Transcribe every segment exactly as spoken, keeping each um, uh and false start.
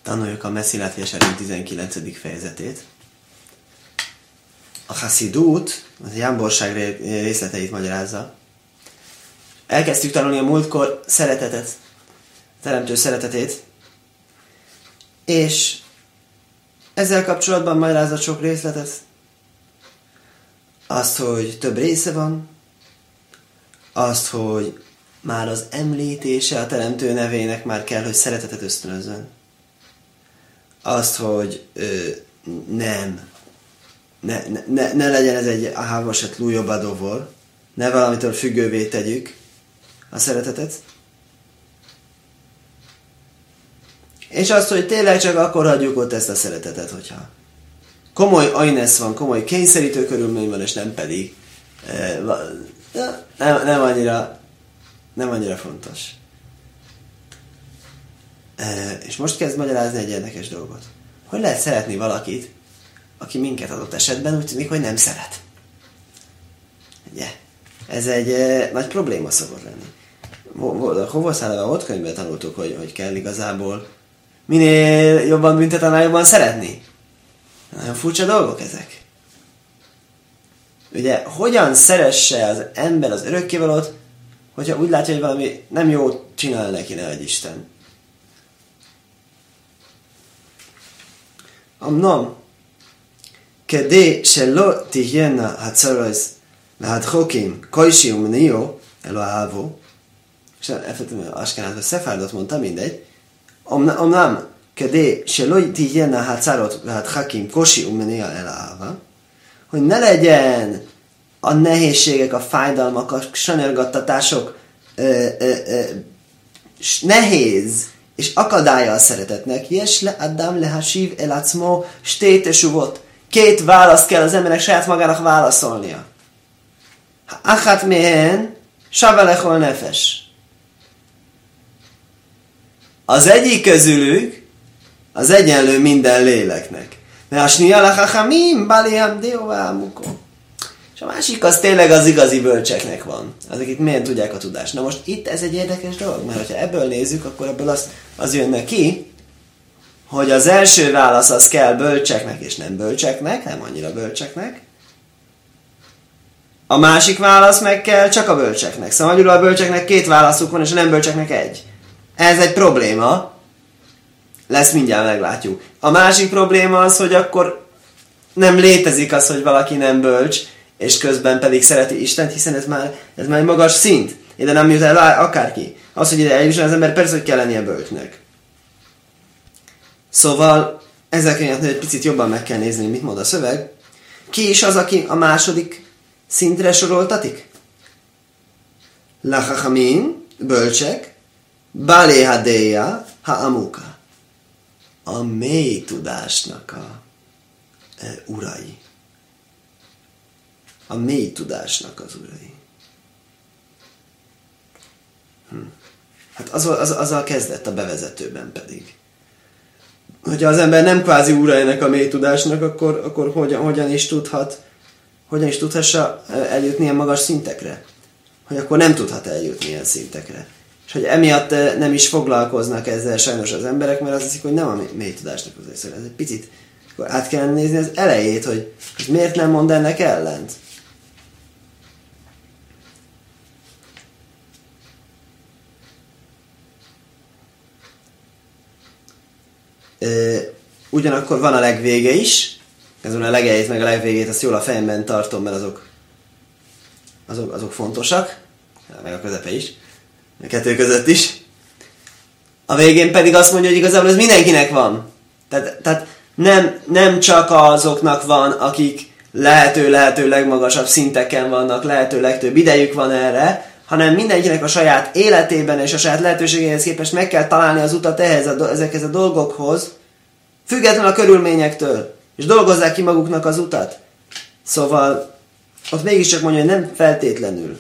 Tanuljuk a Meszilát Jesarim tizenkilencedik fejezetét. A Hasidut, az jámborság részleteit magyarázza. Elkezdtük tanulni a múltkor szeretetet, teremtő szeretetét, és ezzel kapcsolatban magyarázott sok részletet. Azt, hogy több része van, azt, hogy már az említése a teremtő nevének már kell, hogy szeretetet ösztönözzön. Azt, hogy ö, nem, ne, ne, ne legyen ez egy ahávasat lújobadóvor, ne valamitől függővé tegyük a szeretetet. És azt, hogy tényleg csak akkor hagyjuk ott ezt a szeretetet, hogyha komoly ajnesz van, komoly kényszerítő körülmény van, és nem pedig eh, nem, nem, annyira, nem annyira fontos. Eh, és most kezd magyarázni egy érdekes dolgot. Hogy lehet szeretni valakit, aki minket adott esetben úgy tűnik, hogy nem szeret? Ugye? Ez egy eh, nagy probléma szokott lenni. A Hovoszálában ott könyvben tanultuk, hogy, hogy kell igazából minél jobban büntet, annál jobban szeretni. Nagyon furcsa dolgok ezek. Ugye, hogyan szeresse az ember az örökkévalót, hogyha úgy látja, hogy valami nem jót csinál neki, nehogy Isten. Amnom, kedé se lo tihjenna hatszarajsz lehadchokim kajsi umnió elo ávó, és elfelejtettem, Askenázban Szefárdot mondta, mindegy. Amnom, kedé se lo tihjenna hatszarot lehadchokim kajsi umnió elo ávó, hogy ne legyen a nehézségek, a fájdalmak, a sanyargattatások ö, ö, ö, nehéz és akadálya a szeretetnek. Jes le Adam le hasív el acmo stétesuvot. Két választ kell az embernek saját magának válaszolnia. Ha achat mehen, savelechol nefes. Az egyik közülük az egyenlő minden léleknek. Mert a snia lachachamim baliham deovámukon. És a másik az tényleg az igazi bölcseknek van. Azok itt milyen tudják a tudást. Na most itt ez egy érdekes dolog, mert ha ebből nézzük, akkor ebből az, az jönne ki, hogy az első válasz az kell bölcseknek és nem bölcseknek, nem annyira bölcseknek. A másik válasz meg kell csak a bölcseknek. Szóval magyarul a bölcseknek két válaszuk van, és a nem bölcseknek egy. Ez egy probléma. Lesz, mindjárt meglátjuk. A másik probléma az, hogy akkor nem létezik az, hogy valaki nem bölcs, és közben pedig szereti Istent, hiszen ez már, ez már egy magas szint. Ide nem jut el akárki. Az, hogy ide eljusson az ember, persze, hogy kell lennie bölcsnek. Szóval ezzel könyvet egy picit jobban meg kell nézni, mit mond a szöveg. Ki is az, aki a második szintre soroltatik? Lachachamim, bölcsek, balé hadéja, ha amuka. A mély tudásnak a e, urai. A mély tudásnak az urai. Hm. Hát az, az, azzal kezdett a bevezetőben pedig. Hogyha az ember nem kvázi urainak a mély tudásnak, akkor, akkor hogyan, hogyan is tudhat, hogyan is tudhassa eljutni ilyen magas szintekre? Hogy akkor nem tudhat eljutni ilyen szintekre. És hogy emiatt nem is foglalkoznak ezzel sajnos az emberek, mert azt hiszik, hogy nem a mély tudásnak az. Ez egy picit akkor át kellene nézni az elejét, hogy, hogy miért nem mond ennek ellent. Ugyanakkor van a legvége is, ezzel a legelejét meg a legvégét, azt jól a fejemben tartom, mert azok, azok, azok fontosak, meg a közepe is, a kettő között is. A végén pedig azt mondja, hogy igazából ez mindenkinek van. Tehát, tehát nem, nem csak azoknak van, akik lehető-lehető legmagasabb szinteken vannak, lehető legtöbb idejük van erre, hanem mindenkinek a saját életében és a saját lehetőségéhez képest meg kell találni az utat ehhez a, ezekhez a dolgokhoz, függetlenül a körülményektől, és dolgozzák ki maguknak az utat. Szóval ott mégiscsak mondja, hogy nem feltétlenül.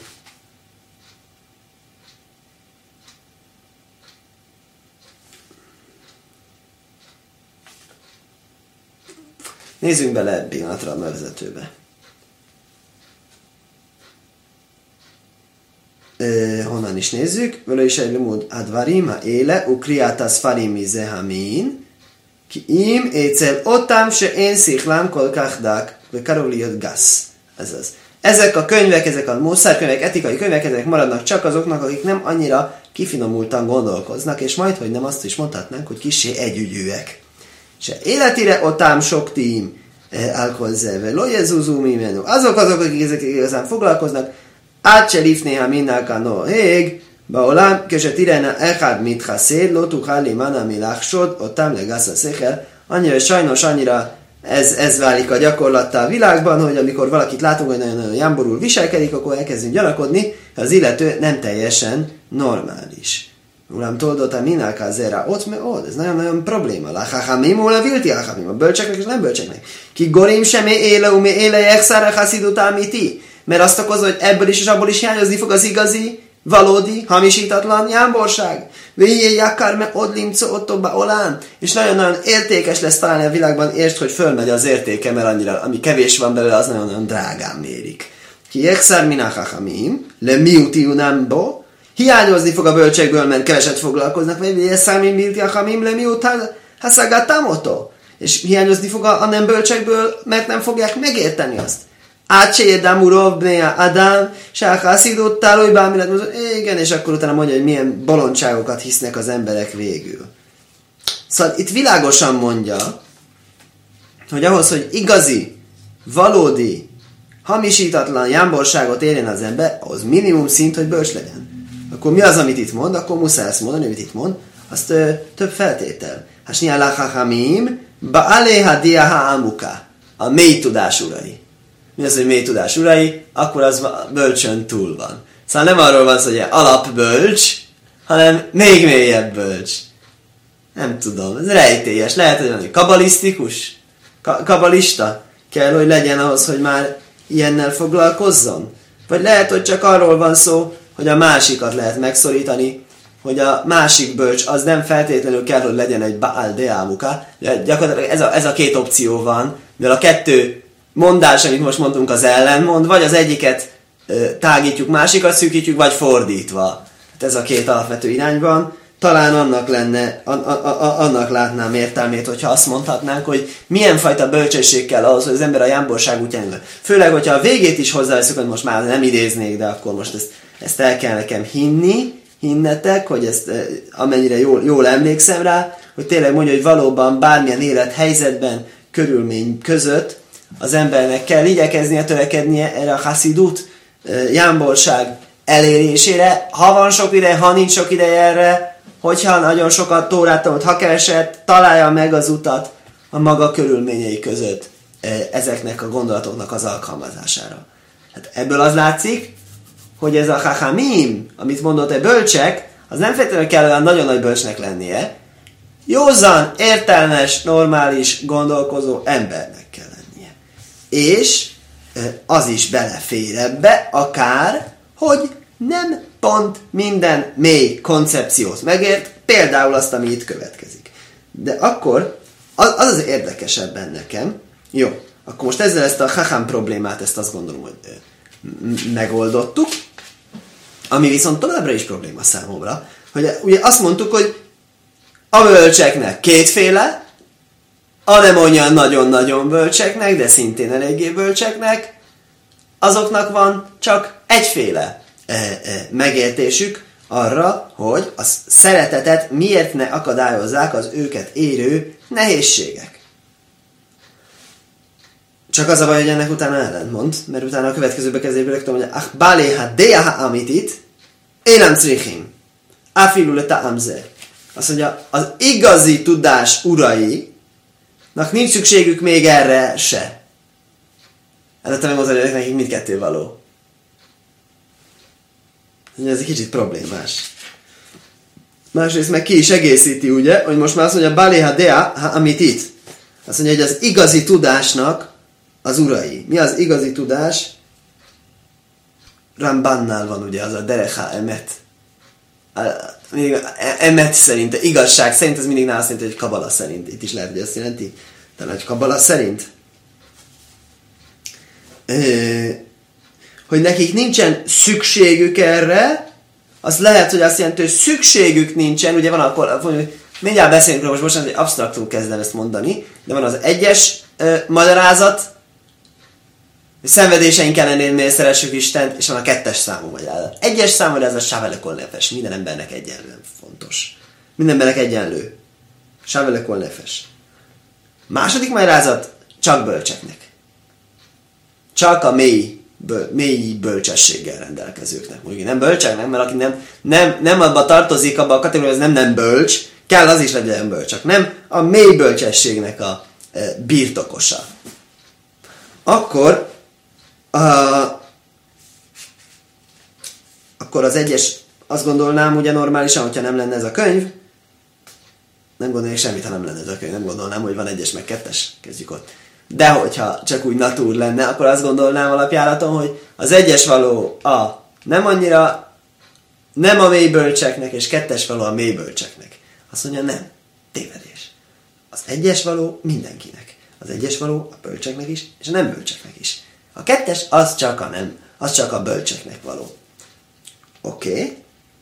Nézzünk bele egy pillanatra a bevezetőbe. Uh, honnan is nézzük. Vele is egy limud advarim ha éle ukriát az farim izehamin Ki im écel otám se én szichlám kolkáhdák, vagy karoliot gász. Ez az. Ezek a könyvek, ezek a mószerkönyvek, etikai könyvek, ezek maradnak csak azoknak, akik nem annyira kifinomultan gondolkoznak, és majd, hogy nem azt is mondhatnánk, hogy kissé együgyűek. Se életire otám sok tím alkoholzeve, lojezuzumi menü. Azok azok, akik ezek igazán foglalkoznak, átselif néha mindenka no hég, baolám, köset irena echad mitchaszéd, lotukhali manami láksod, otám legász székel. Annyira, sajnos annyira ez, ez válik a gyakorlattá a világban, hogy amikor valakit látunk, hogy nagyon-nagyon jámborul viselkedik, akkor elkezdünk gyanakodni, az illető nem teljesen normális. Uram, toldottam mindenká zera, ott me ott, ez nagyon-nagyon probléma. La hachamim, ula vilti hachamim, a bölcseknek és nem bölcseknek. Ki gorim semmi éle, umi éle, exára haszidut amiti. Mert azt okozza, hogy ebből is és abból is hiányozni fog az igazi, valódi, hamisítatlan jámborság. Véjjé jakar me odlimco ottoba olán. És nagyon-nagyon értékes lesz talán a világban, értsd, hogy fölmegy az értéke, mert annyira, ami kevés van belőle, az nagyon-nagyon drágán mérik. Ki exár miná hachamim, le miuti unambo, hiányozni fog a bölcsekből, mert keveset foglalkoznak, vagy exár minti hachamim, le miut haszagatámoto. És hiányozni fog a, a nem bölcsekből, mert nem fogják megérteni azt. Átséjedám urov bnéa Adám, sáhászidót tálójbám, illetve igen, és akkor utána mondja, hogy milyen bolondságokat hisznek az emberek végül. Szóval itt világosan mondja, hogy ahhoz, hogy igazi, valódi, hamisítatlan jámborságot érjen az ember, ahhoz minimum szint, hogy bölcs legyen. Akkor mi az, amit itt mond? Akkor muszáj ezt mondani, amit itt mond. Azt ö, több feltétel. Hasnyá lachachamim, ba'aleha diaha amuka. A mély tudás urai. Mi az, hogy mély tudás urai? Akkor az bölcsön túl van. Szóval nem arról van szó, hogy alapbölcs, hanem még mélyebb bölcs. Nem tudom, ez rejtélyes. Lehet, hogy valami kabalisztikus? Ka- kabalista? Kell, hogy legyen ahhoz, hogy már ilyennel foglalkozzon? Vagy lehet, hogy csak arról van szó, hogy a másikat lehet megszorítani, hogy a másik bölcs az nem feltétlenül kell, hogy legyen egy Baal Deámuka. Gyakorlatilag ez a, ez a két opció van, mivel a kettő mondás, amit most mondtunk, az ellenmond, vagy az egyiket ö, tágítjuk, másikat szűkítjük, vagy fordítva. Hát ez a két alapvető irányban. Talán annak lenne, a, a, a, annak látnám értelmét, hogyha azt mondhatnánk, hogy milyen fajta bölcsesség kell ahhoz, hogy az ember a jámborság útján. Főleg, hogyha a végét is hozzáveszünk, hogy most már nem idéznék, de akkor most ezt, ezt el kell nekem hinni, hinnetek, hogy ezt amennyire jól, jól emlékszem rá, hogy tényleg mondja, hogy valóban bármilyen élethelyzetben, körülmény között az embernek kell igyekeznie, törekednie erre a haszidut, jámborság elérésére. Ha van sok ideje, ha nincs sok ideje erre, hogyha nagyon sokat Tórát tanult, ha keveset, találja meg az utat a maga körülményei között ezeknek a gondolatoknak az alkalmazására. Hát ebből az látszik, hogy ez a hachamim, amit mondott egy bölcsek, az nem feltétlenül kell olyan nagyon nagy bölcsnek lennie, józan, értelmes, normális, gondolkozó embernek kell lennie. És az is belefér ebbe, akár, hogy nem pont minden mély koncepciót megért, például azt, ami itt következik. De akkor az az, az érdekesebben nekem. Jó, akkor most ezzel ezt a hacham problémát, ezt azt gondolom, hogy megoldottuk, ami viszont továbbra is probléma számomra, hogy ugye azt mondtuk, hogy a bölcseknek kétféle, a nem olyan nagyon-nagyon bölcseknek, de szintén eléggé bölcseknek, azoknak van csak egyféle e, e, megértésük arra, hogy a szeretetet miért ne akadályozzák az őket érő nehézségek. Csak az a baj, hogy ennek utána ellentmond, mert utána a következő bekezdésből rögtön mondja, ach baléha deaha amitit, énem crichim, afilule ta'amze. Azt mondja, az igazi tudás urainak nincs szükségük még erre se. Előtte megmondani, hogy nekik mindkettő való. Ez egy kicsit problémás. Másrészt meg ki is egészíti, ugye, hogy most már azt mondja, baléha deaha amitit. Azt mondja, hogy az igazi tudásnak az urai. Mi az igazi tudás? Rambannál van ugye az a derecha emet. Emet szerint, igazság szerint, ez mindig nála szerint, hogy kabala szerint. Itt is lehet, hogy azt jelenti. Talán, hogy kabala szerint. Hogy nekik nincsen szükségük erre, az lehet, hogy azt jelenti, hogy szükségük nincsen, ugye van akkor, mindjárt beszélünk róla, most bocsánat, hogy absztraktul kezdem ezt mondani, de van az egyes ö, magyarázat, hogy szenvedéseink ellenére szeressük Istent, és van a kettes számú magyarázat. Egyes számú magyarázat sávelekol nefes, minden embernek egyenlően fontos. Minden embernek egyenlő. Sávelekol nefes. Második magyarázat csak bölcseknek. Csak a mély, böl, mély bölcsességgel rendelkezőknek. Mondjuk nem bölcseknek, mert aki nem, nem, nem abba tartozik, abba a kategóriába, az nem nem bölcs, kell az is legyen bölcs, csak nem a mély bölcsességnek a e, birtokosa. Akkor a, akkor az egyes, azt gondolnám ugye normálisan, hogyha nem lenne ez a könyv, nem gondolnék semmit, ha nem lenne ez a könyv, nem gondolnám, hogy van egyes meg kettes, kezdjük ott. De hogyha csak úgy natúr lenne, akkor azt gondolnám alapjáraton, hogy az egyes való a nem annyira, nem a mélybölcseknek, és kettes való a mélybölcseknek. Azt mondja, nem. Tévedés. Az egyes való mindenkinek. Az egyes való a bölcseknek is, és a nem bölcseknek is. A kettes az csak a nem, az csak a bölcseknek való. Oké. Okay.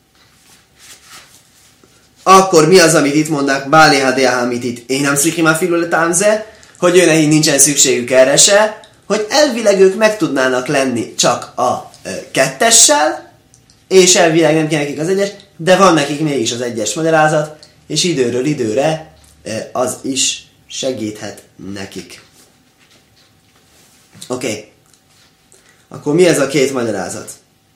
Akkor mi az, amit itt mondnak? Báli hadéha, amit itt én nem szlikim a filuletánze, hogy ő nekik nincsen szükségük erre se, hogy elvileg ők meg tudnának lenni csak a ö, kettessel, és elvileg nem kell nekik az egyes, de van nekik mégis az egyes magyarázat, és időről időre ö, az is segíthet nekik. Oké. Okay. Akkor mi ez a két magyarázat?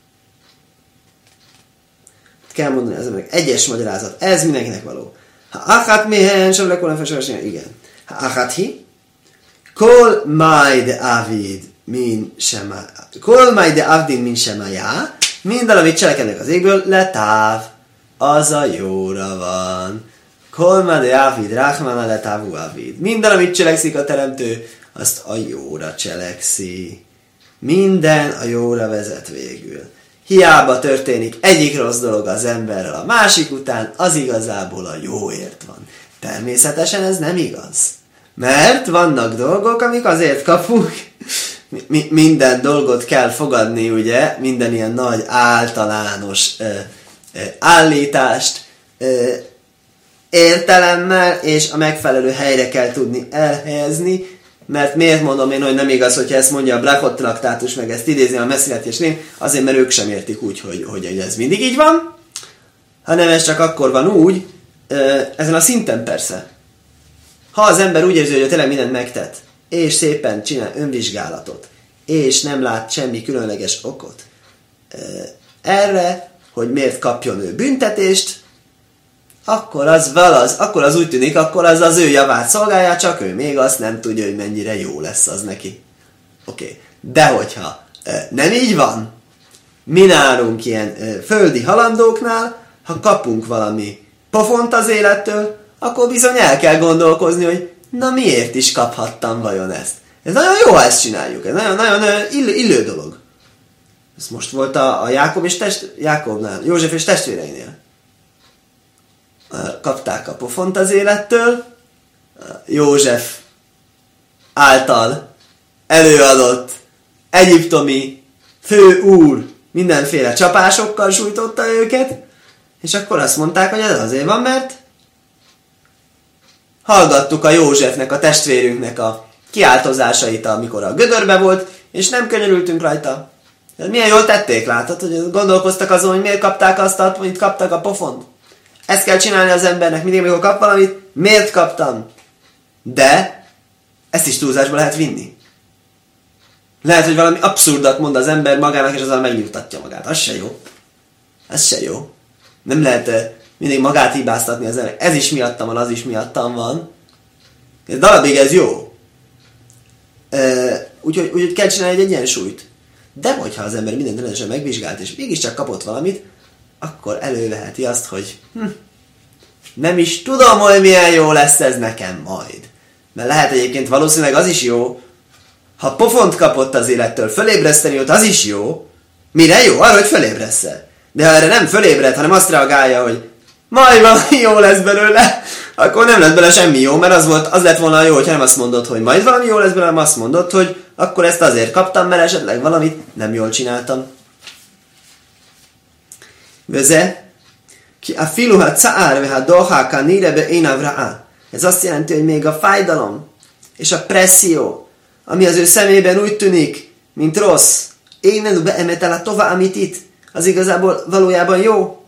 Kell mondani, ez meg egyes magyarázat. Ez mindenkinek való. Ha achat mihen, sem lekolem fesősen, igen. Ha achat hi, kol majd avid min sema, kol majd avdin min semaja, minden, amit cselekednek az égből, letáv, az a jóra van. Kol majd avid, rachmana letávu avid. Minden, amit cselekszik a teremtő, azt a jóra cselekszi. Minden a jóra vezet végül. Hiába történik egyik rossz dolog az emberrel a másik után, az igazából a jóért van. Természetesen ez nem igaz. Mert vannak dolgok, amik azért kapunk, mi- minden dolgot kell fogadni, ugye, minden ilyen nagy általános ö, ö, állítást ö, értelemmel, és a megfelelő helyre kell tudni elhelyezni, mert miért mondom én, hogy nem igaz, hogyha ezt mondja a Brachot traktátus, meg ezt idézni a Messziát és Lén, azért, mert ők sem értik úgy, hogy, hogy ez mindig így van, hanem ez csak akkor van úgy, ezen a szinten persze. Ha az ember úgy érzi, hogy tényleg mindent megtett, és szépen csinál önvizsgálatot, és nem lát semmi különleges okot erre, hogy miért kapjon ő büntetést, akkor az valaz, akkor az úgy tűnik, akkor az az ő javát szolgálja, csak ő még azt nem tudja, hogy mennyire jó lesz az neki. Oké. Okay. De hogyha e, nem így van, mi nálunk ilyen e, földi halandóknál, ha kapunk valami pofont az élettől, akkor bizony el kell gondolkozni, hogy na miért is kaphattam vajon ezt. Ez nagyon jó, ha ezt csináljuk. Ez nagyon-nagyon illő, illő dolog. Ez most volt a, a Jákob és test, Jákobnál, József és testvéreinél. Kapták a pofont az élettől, József által előadott egyiptomi fő úr mindenféle csapásokkal sújtotta őket, és akkor azt mondták, hogy ez azért van, mert hallgattuk a Józsefnek, a testvérünknek a kiáltozásait, amikor a gödörbe volt, és nem könyörültünk rajta. De milyen jól tették, látod, hogy gondolkoztak azon, hogy miért kapták azt, amit kaptak a pofont. Ezt kell csinálni az embernek, mindig, amikor kap valamit, miért kaptam? De ezt is túlzásba lehet vinni. Lehet, hogy valami abszurdat mond az ember magának, és azzal megnyugtatja magát. Az se jó. Ez se jó. Nem lehet mindig magát hibáztatni az embernek. Ez is miattam van, az is miattam van. Ez darabig ez jó. Úgyhogy úgy, kell csinálni egy egyensúlyt. De hogyha az ember mindent rendesen megvizsgált, és mégiscsak kapott valamit, akkor előveheti azt, hogy hm, nem is tudom, hogy milyen jó lesz ez nekem majd. Mert lehet egyébként valószínűleg az is jó, ha pofont kapott az élettől, fölébreszteni ott, az is jó. Mire jó? Arra, hogy fölébressze. De ha erre nem fölébred, hanem azt reagálja, hogy majd valami jó lesz belőle, akkor nem lesz bele semmi jó, mert az, volt, az lett volna jó, hogyha nem azt mondod, hogy majd valami jó lesz belőle, hanem azt mondod, hogy akkor ezt azért kaptam, mert esetleg valamit nem jól csináltam. Vöze, Ki a filuha caár veha doha kanire be énavraá. Ez azt jelenti, hogy még a fájdalom és a presszió, ami az ő szemében úgy tűnik, mint rossz, énenu be emetel a tova, amit itt, az igazából valójában jó.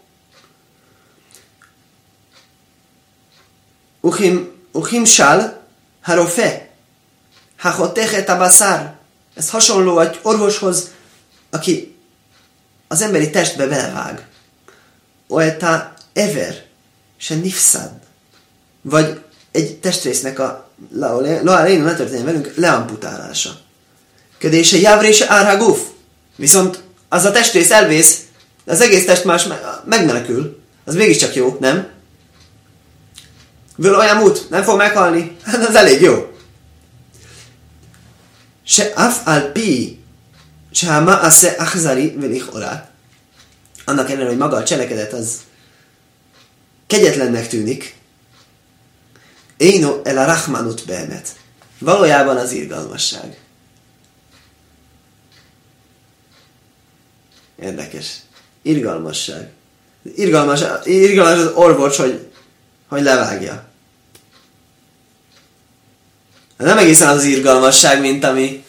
Uchim, uchim sal, harofe, hachotechet abaszár. Ez hasonló egy orvoshoz, aki az emberi testbe belevág. Oeta ever, se nifszad. Vagy egy testrésznek a loálénu ne történjen velünk leamputálása. Ködése javrése árhaguf. Viszont az a testrész elvész, de az egész test más megmenekül. Az mégiscsak jó, nem? Völ olyan mut, nem fog meghalni. Hát az elég jó. Se af al pi, se ha ma asze achzari velich orá. Annak ellenére, hogy maga a cselekedet az kegyetlennek tűnik, éno el a rachmanut beemet. Valójában az irgalmasság. Érdekes. Irgalmasság. Irgalmas, irgalmas az orvos, hogy, hogy levágja. Nem egészen az az irgalmasság, mint ami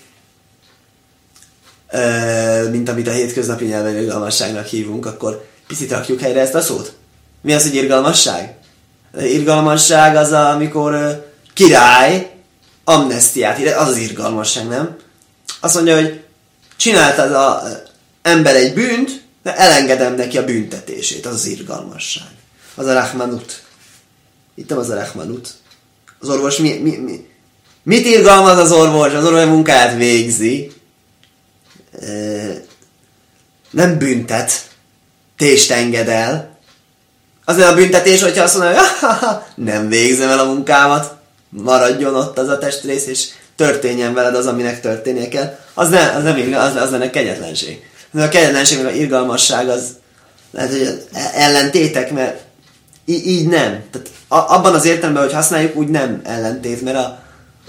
ö, mint amit a hétköznapi nyelven irgalmasságnak hívunk, akkor picit rakjuk helyre ezt a szót. Mi az, hogy irgalmasság? Irgalmasság az, amikor ö, király amnesztiát ír, az az irgalmasság, nem? Azt mondja, hogy csinált az a ember egy bűnt, de elengedem neki a büntetését. Az az irgalmasság. Az a rachmanut. Itt nem az a rachmanut. Az orvos mi, mi, mi? Mit irgalmaz az orvos? Az orvos munkáját végzi. E, nem büntet. Tést enged el. Az nem a büntetés, hogyha azt mondja, hogy nem végzem el a munkámat. Maradjon ott az a testrész, és történjen veled az, aminek történnie kell. Az, ne, az nem az, az lenne kegyetlenség. De a kegyetlenség, meg a irgalmasság az lehet, hogy ellentétek, mert í- így nem. Tehát abban az értelemben, hogy használjuk, úgy nem ellentét, mert a,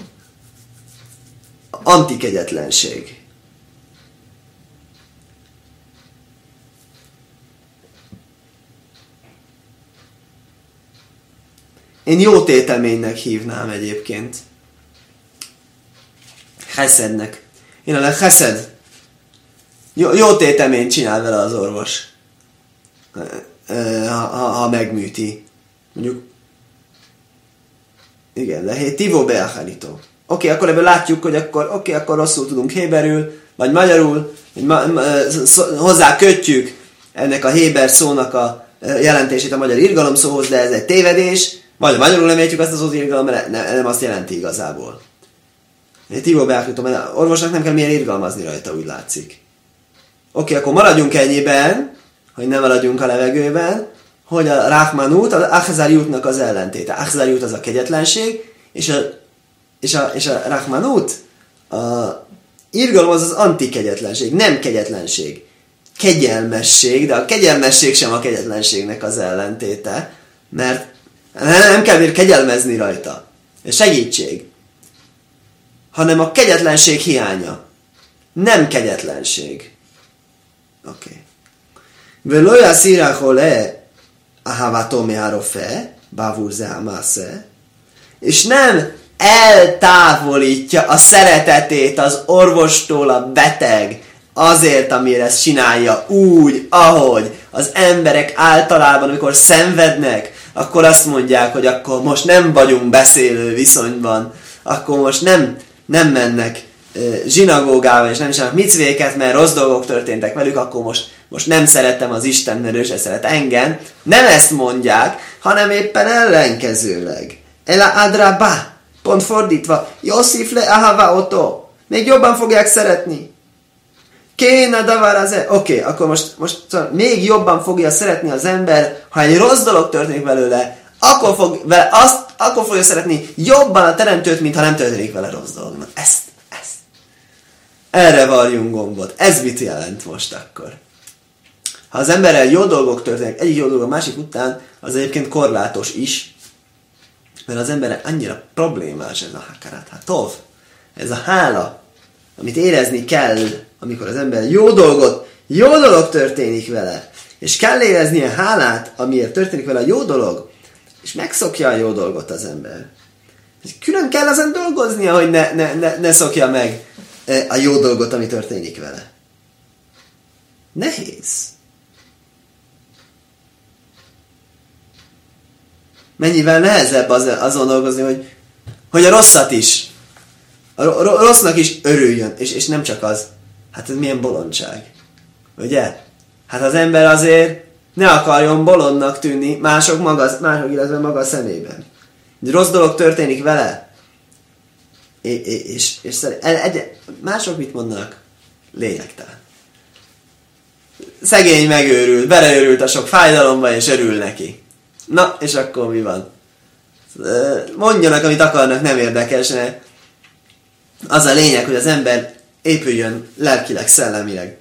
a antikegyetlenség. Én jó téteménynek hívnám egyébként. Cheszednek. Én a cheszed. Jó, jó téteményt csinál vele az orvos. Ha, ha, ha megműti. Mondjuk. Igen, de hé, tivó beacharító. Oké, akkor ebből látjuk, hogy akkor, oké, akkor rosszul tudunk héberül, vagy magyarul, vagy ma, ma, hozzá kötjük ennek a héber szónak a jelentését a magyar irgalom szóhoz, de ez egy tévedés. Vagy magyarul nem értjük azt az az irgalom, mert nem, nem azt jelenti igazából. Tivó beacharító, mert orvosnak nem kell milyen irgalmazni rajta, úgy látszik. Oké, akkor maradjunk ennyiben, hogy nem maradjunk a levegőben, hogy a rachmanut, az achzariutnak az ellentéte. Achzariut az a kegyetlenség, és a, és a, és a rachmanut, a irgalom az az antikegyetlenség, nem kegyetlenség. Kegyelmesség, de a kegyelmesség sem a kegyetlenségnek az ellentéte, mert nem kell még kegyelmezni rajta. Ez segítség. Hanem a kegyetlenség hiánya. Nem kegyetlenség. Oké. ולא יסיר החולה אהבתו מהרופא בעבור זה המעשה, és nem eltávolítja a szeretetét az orvostól a beteg azért, amire ezt csinálja úgy, ahogy az emberek általában, amikor szenvednek, akkor azt mondják, hogy akkor most nem vagyunk beszélő viszonyban, akkor most nem, nem mennek zsinagógába, és nem csinálnak micvéket, mert rossz dolgok történtek velük, akkor most, most nem szeretem az Isten, mert ő se szeret engem. Nem ezt mondják, hanem éppen ellenkezőleg. Ela adraba, pont fordítva, Yossif le ahava oto. Még jobban fogják szeretni. Kéna davaraze. Oké, okay, akkor most, most szóval még jobban fogja szeretni az ember, ha egy rossz dolog történik belőle, akkor, fog, vele, azt, akkor fogja szeretni jobban a teremtőt, mint ha nem történik vele rossz dolog. Na, ezt, ezt. Erre varjunk gombot. Ez mit jelent most akkor? Ha az emberrel jó dolgok történnek, egyik jó dolog a másik után, az egyébként korlátos is, mert az emberre annyira problémás ez a hakarat hatov, ez a hála, amit érezni kell, amikor az ember jó dolgot, jó dolog történik vele, És kell éreznie hálát, amiért történik vele a jó dolog, és megszokja a jó dolgot az ember. Külön kell azon dolgoznia, hogy ne, ne, ne, ne szokja meg a jó dolgot, ami történik vele. Nehéz. Mennyivel nehezebb az, azon dolgozni, hogy, hogy a rosszat is, a rossznak is örüljön, és, és nem csak az. Hát ez milyen bolondság. Ugye? Hát az ember azért ne akarjon bolondnak tűnni mások, maga, mások illetve maga szemében. Egy rossz dolog történik vele, és, és, és egy, mások mit mondanak? Lényegtelen. Szegény megőrült, beleőrült a sok fájdalomba, és örül neki. Na, és akkor mi van? Mondjanak, amit akarnak, nem érdekes, mert az a lényeg, hogy az ember épüljön lelkileg, szellemileg.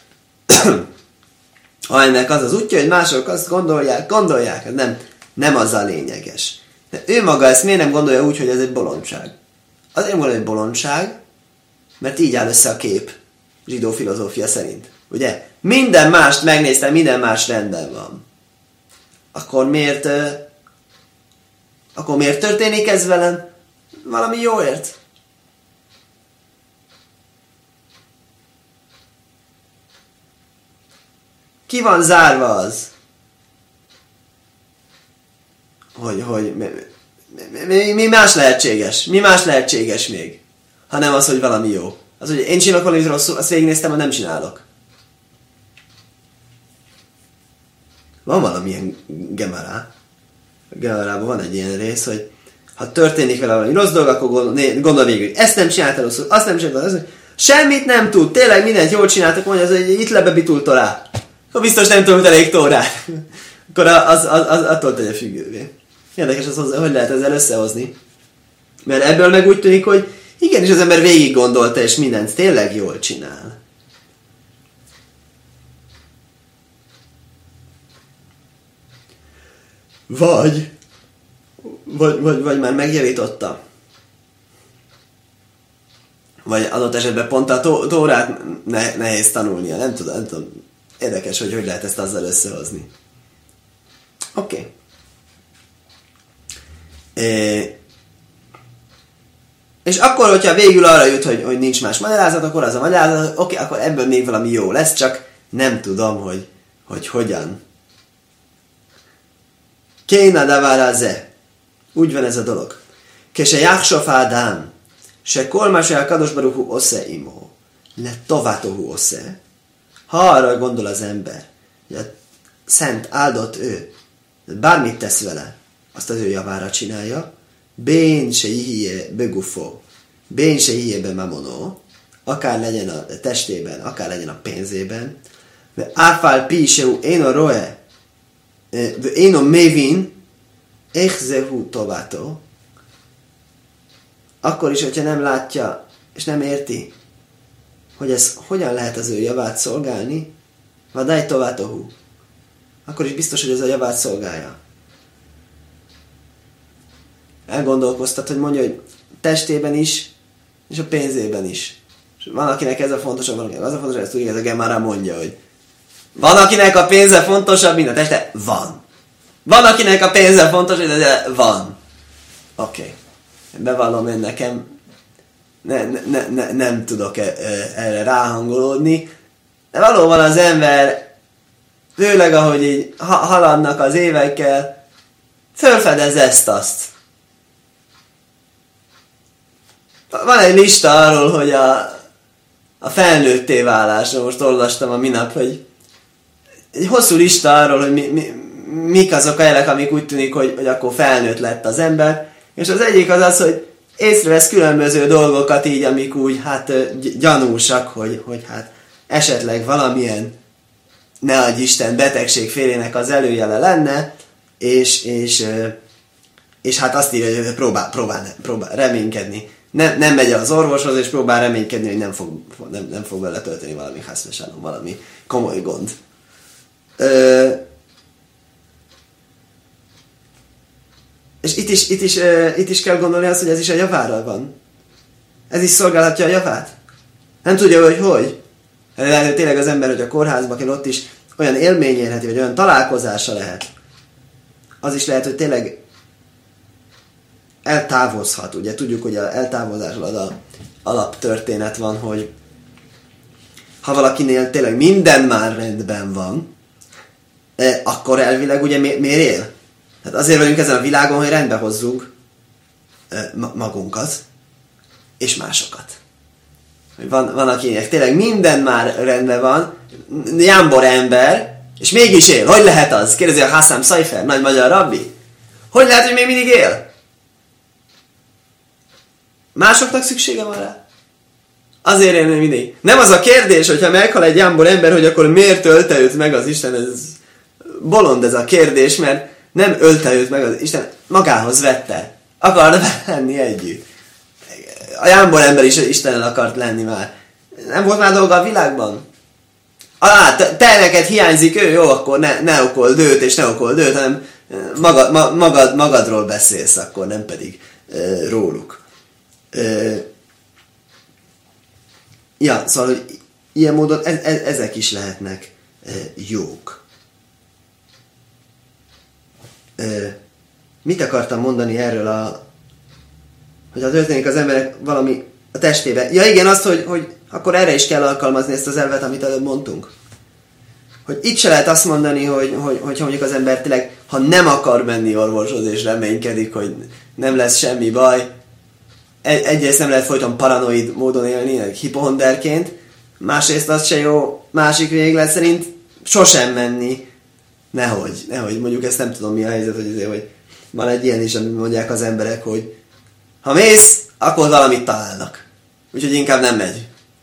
Ha ennek az az útja, hogy mások azt gondolják, gondolják, nem, nem az a lényeges. De ő maga ezt miért nem gondolja úgy, hogy ez egy bolondság? Azért gondolja, hogy bolondság, mert így áll össze a kép zsidó filozófia szerint. Ugye? Minden mást megnéztem, minden más rendben van. Akkor miért, uh, akkor miért történik ez velem? Valami jóért. Ki van zárva az, hogy, hogy mi, mi, mi más lehetséges? Mi más lehetséges még? Ha nem az, hogy valami jó. Az, hogy én csinálok valamit rosszul, azt végignéztem, ha nem csinálok. Van valamilyen Gemara. A Gemarában van egy ilyen rész, hogy ha történik vele valami rossz dolog, akkor gondol, gondol végül, hogy ezt nem csinálta rosszul, azt nem csinálta rosszul. Semmit nem tud, tényleg mindent jól csináltak, mondja, az, hogy itt lebebitult Torá. Akkor biztos nem tudott elég Tórát. Akkor az, az, az attól tegye függővé. Érdekes az, hogy lehet ezzel összehozni. Mert ebből meg úgy tűnik, hogy igenis az ember végig gondolta, és mindent tényleg jól csinál. Vagy, vagy, vagy, vagy már megjavította. Vagy adott esetben pont a tó- Tórát ne- nehéz tanulnia. Nem tudom, nem tudom. Érdekes, hogy hogy lehet ezt azzal összehozni. Oké. Okay. É- és akkor, hogyha végül arra jut, hogy, hogy nincs más magyarázat, akkor az a magyarázat, oké, okay, akkor ebből még valami jó lesz, csak nem tudom, hogy, hogy hogyan. Kéna davar ze. Úgy van ez a dolog. Kese jachsof Ádám, se kolma se a Kadosh Baruch Hu osze imo, le tovatohu osze. Ha arra gondol az ember, hogy a szent áldott ő, bármit tesz vele, azt az ő javára csinálja, bén se ihije begufo, bén se ihije be mamono, akár legyen a testében, akár legyen a pénzében, ve áfál pi seu éno roe, ve éno mévin, echzehu tovato, akkor is, hogyha nem látja, és nem érti, hogy ez hogyan lehet az ő javát szolgálni, vadai tovatohu, akkor is biztos, hogy ez a javát szolgálja. Elgondolkoztat, hogy mondja, hogy testében is, és a pénzében is. És van, akinek ez a fontosabb, van, akinek az a fontosabb, ezt tudjuk, ez a Gemara mondja, hogy van, akinek a pénze fontosabb, mint a teste? Van. Van, akinek a pénze fontosabb, de van. Oké. Okay. Bevallom én nekem, ne, ne, ne, nem tudok e, e, erre ráhangolódni, de valóban az ember, főleg ahogy így ha, haladnak az évekkel, fölfedez ezt-azt. Van egy lista arról, hogy a, a felnőtté válásra, most olvastam a minap, hogy egy hosszú lista arról, hogy mi, mi, mik azok a jelek, amik úgy tűnik, hogy, hogy akkor felnőtt lett az ember, és az egyik az az, hogy észrevesz különböző dolgokat így, amik úgy, hát gyanúsak, hogy, hogy hát esetleg valamilyen, ne adj Isten, betegség félének az előjele lenne, és, és, és hát azt írja, hogy próbál, próbál, próbál reménykedni. Nem, nem megy az orvoshoz, és próbál reménykedni, hogy nem fog, nem, nem fog vele tölteni valami hasznosálom, valami komoly gond. Ö, és itt is, itt, is, uh, itt is kell gondolni azt, hogy ez is a javára van. Ez is szolgálhatja a javát. Nem tudja, hogy hogy. Lehet, hogy tényleg az ember, hogy a kórházba kell, ott is olyan élmény érheti, vagy olyan találkozása lehet. Az is lehet, hogy tényleg eltávozhat. Ugye tudjuk, hogy az eltávozás alatt a alaptörténet van, hogy ha valakinél tényleg minden már rendben van, akkor elvileg ugye mi, miért él? Hát azért vagyunk ezen a világon, hogy rendbe hozzuk magunkat és másokat. Van, van akinek tényleg minden már rendben van, jámbor ember, és mégis él. Hogy lehet az? Kérdezi a Hassam Szaifer, nagy magyar rabbi. Hogy lehet, hogy még mindig él? Másoknak szüksége van rá? Azért él még mindig. Nem az a kérdés, hogyha meghal egy jámbor ember, hogy akkor miért ölte őt meg az Isten, ez bolond ez a kérdés, mert nem ölte őt meg az Isten, magához vette. Akarna lenni együtt. A jámbor ember is Istennel akart lenni már. Nem volt már dolga a világban? Ah, te, te neked hiányzik ő, jó, akkor ne, ne okold őt, és ne okold őt, hanem magad, ma, magad, magadról beszélsz, akkor nem pedig e, róluk. E, ja, szóval, hogy ilyen módon e, e, ezek is lehetnek e, jók. E, mit akartam mondani erről a hogy ha történik az emberek valami a testébe. Ja igen, azt, hogy, hogy akkor erre is kell alkalmazni ezt az elvet, amit előbb mondtunk. Hogy itt se lehet azt mondani, hogy, hogy, hogyha mondjuk az ember tényleg, ha nem akar menni orvoshoz és reménykedik, hogy nem lesz semmi baj, egyrészt nem lehet folyton paranoid módon élni, hipohonderként, másrészt az se jó, másik véglet szerint sosem menni. Nehogy, nehogy, mondjuk ezt nem tudom mi a helyzet, hogy, azért, hogy van egy ilyen is, amit mondják az emberek, hogy ha mész, akkor valamit találnak. Úgyhogy inkább nem megy.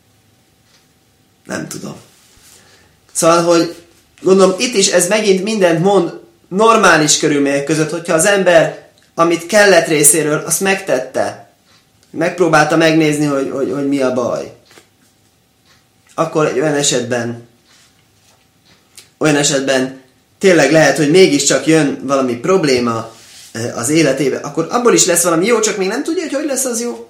Nem tudom. Szóval, hogy gondolom, itt is ez megint mindent mond normális körülmények között, hogyha az ember, amit kellett részéről, azt megtette. Megpróbálta megnézni, hogy, hogy, hogy mi a baj. Akkor egy olyan esetben olyan esetben tényleg lehet, hogy mégiscsak jön valami probléma az életébe, akkor abból is lesz valami jó, csak még nem tudja, hogy hogy lesz az jó.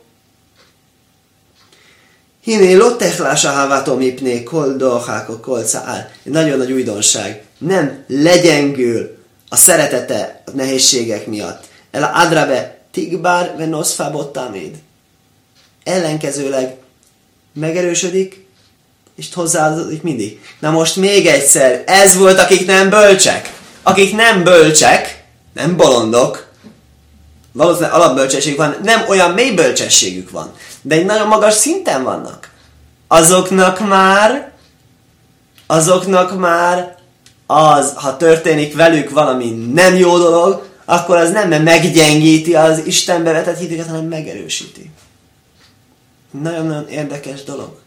Hiné lottechlása hávátom ipné koldoháko kolcaál. Egy nagyon nagy újdonság. Nem legyengül a szeretete a nehézségek miatt. El a adrabe tigbár ve noszfábottáméd. Ellenkezőleg megerősödik, és hozzáadódik mindig. Na most még egyszer, ez volt, akik nem bölcsek. Akik nem bölcsek, nem bolondok, valószínűleg alapbölcsesség van, nem olyan mély bölcsességük van, de egy nagyon magas szinten vannak. Azoknak már, azoknak már az, ha történik velük valami nem jó dolog, akkor az nem meggyengíti az Istenbe vetett hitüket, hanem megerősíti. Nagyon-nagyon érdekes dolog.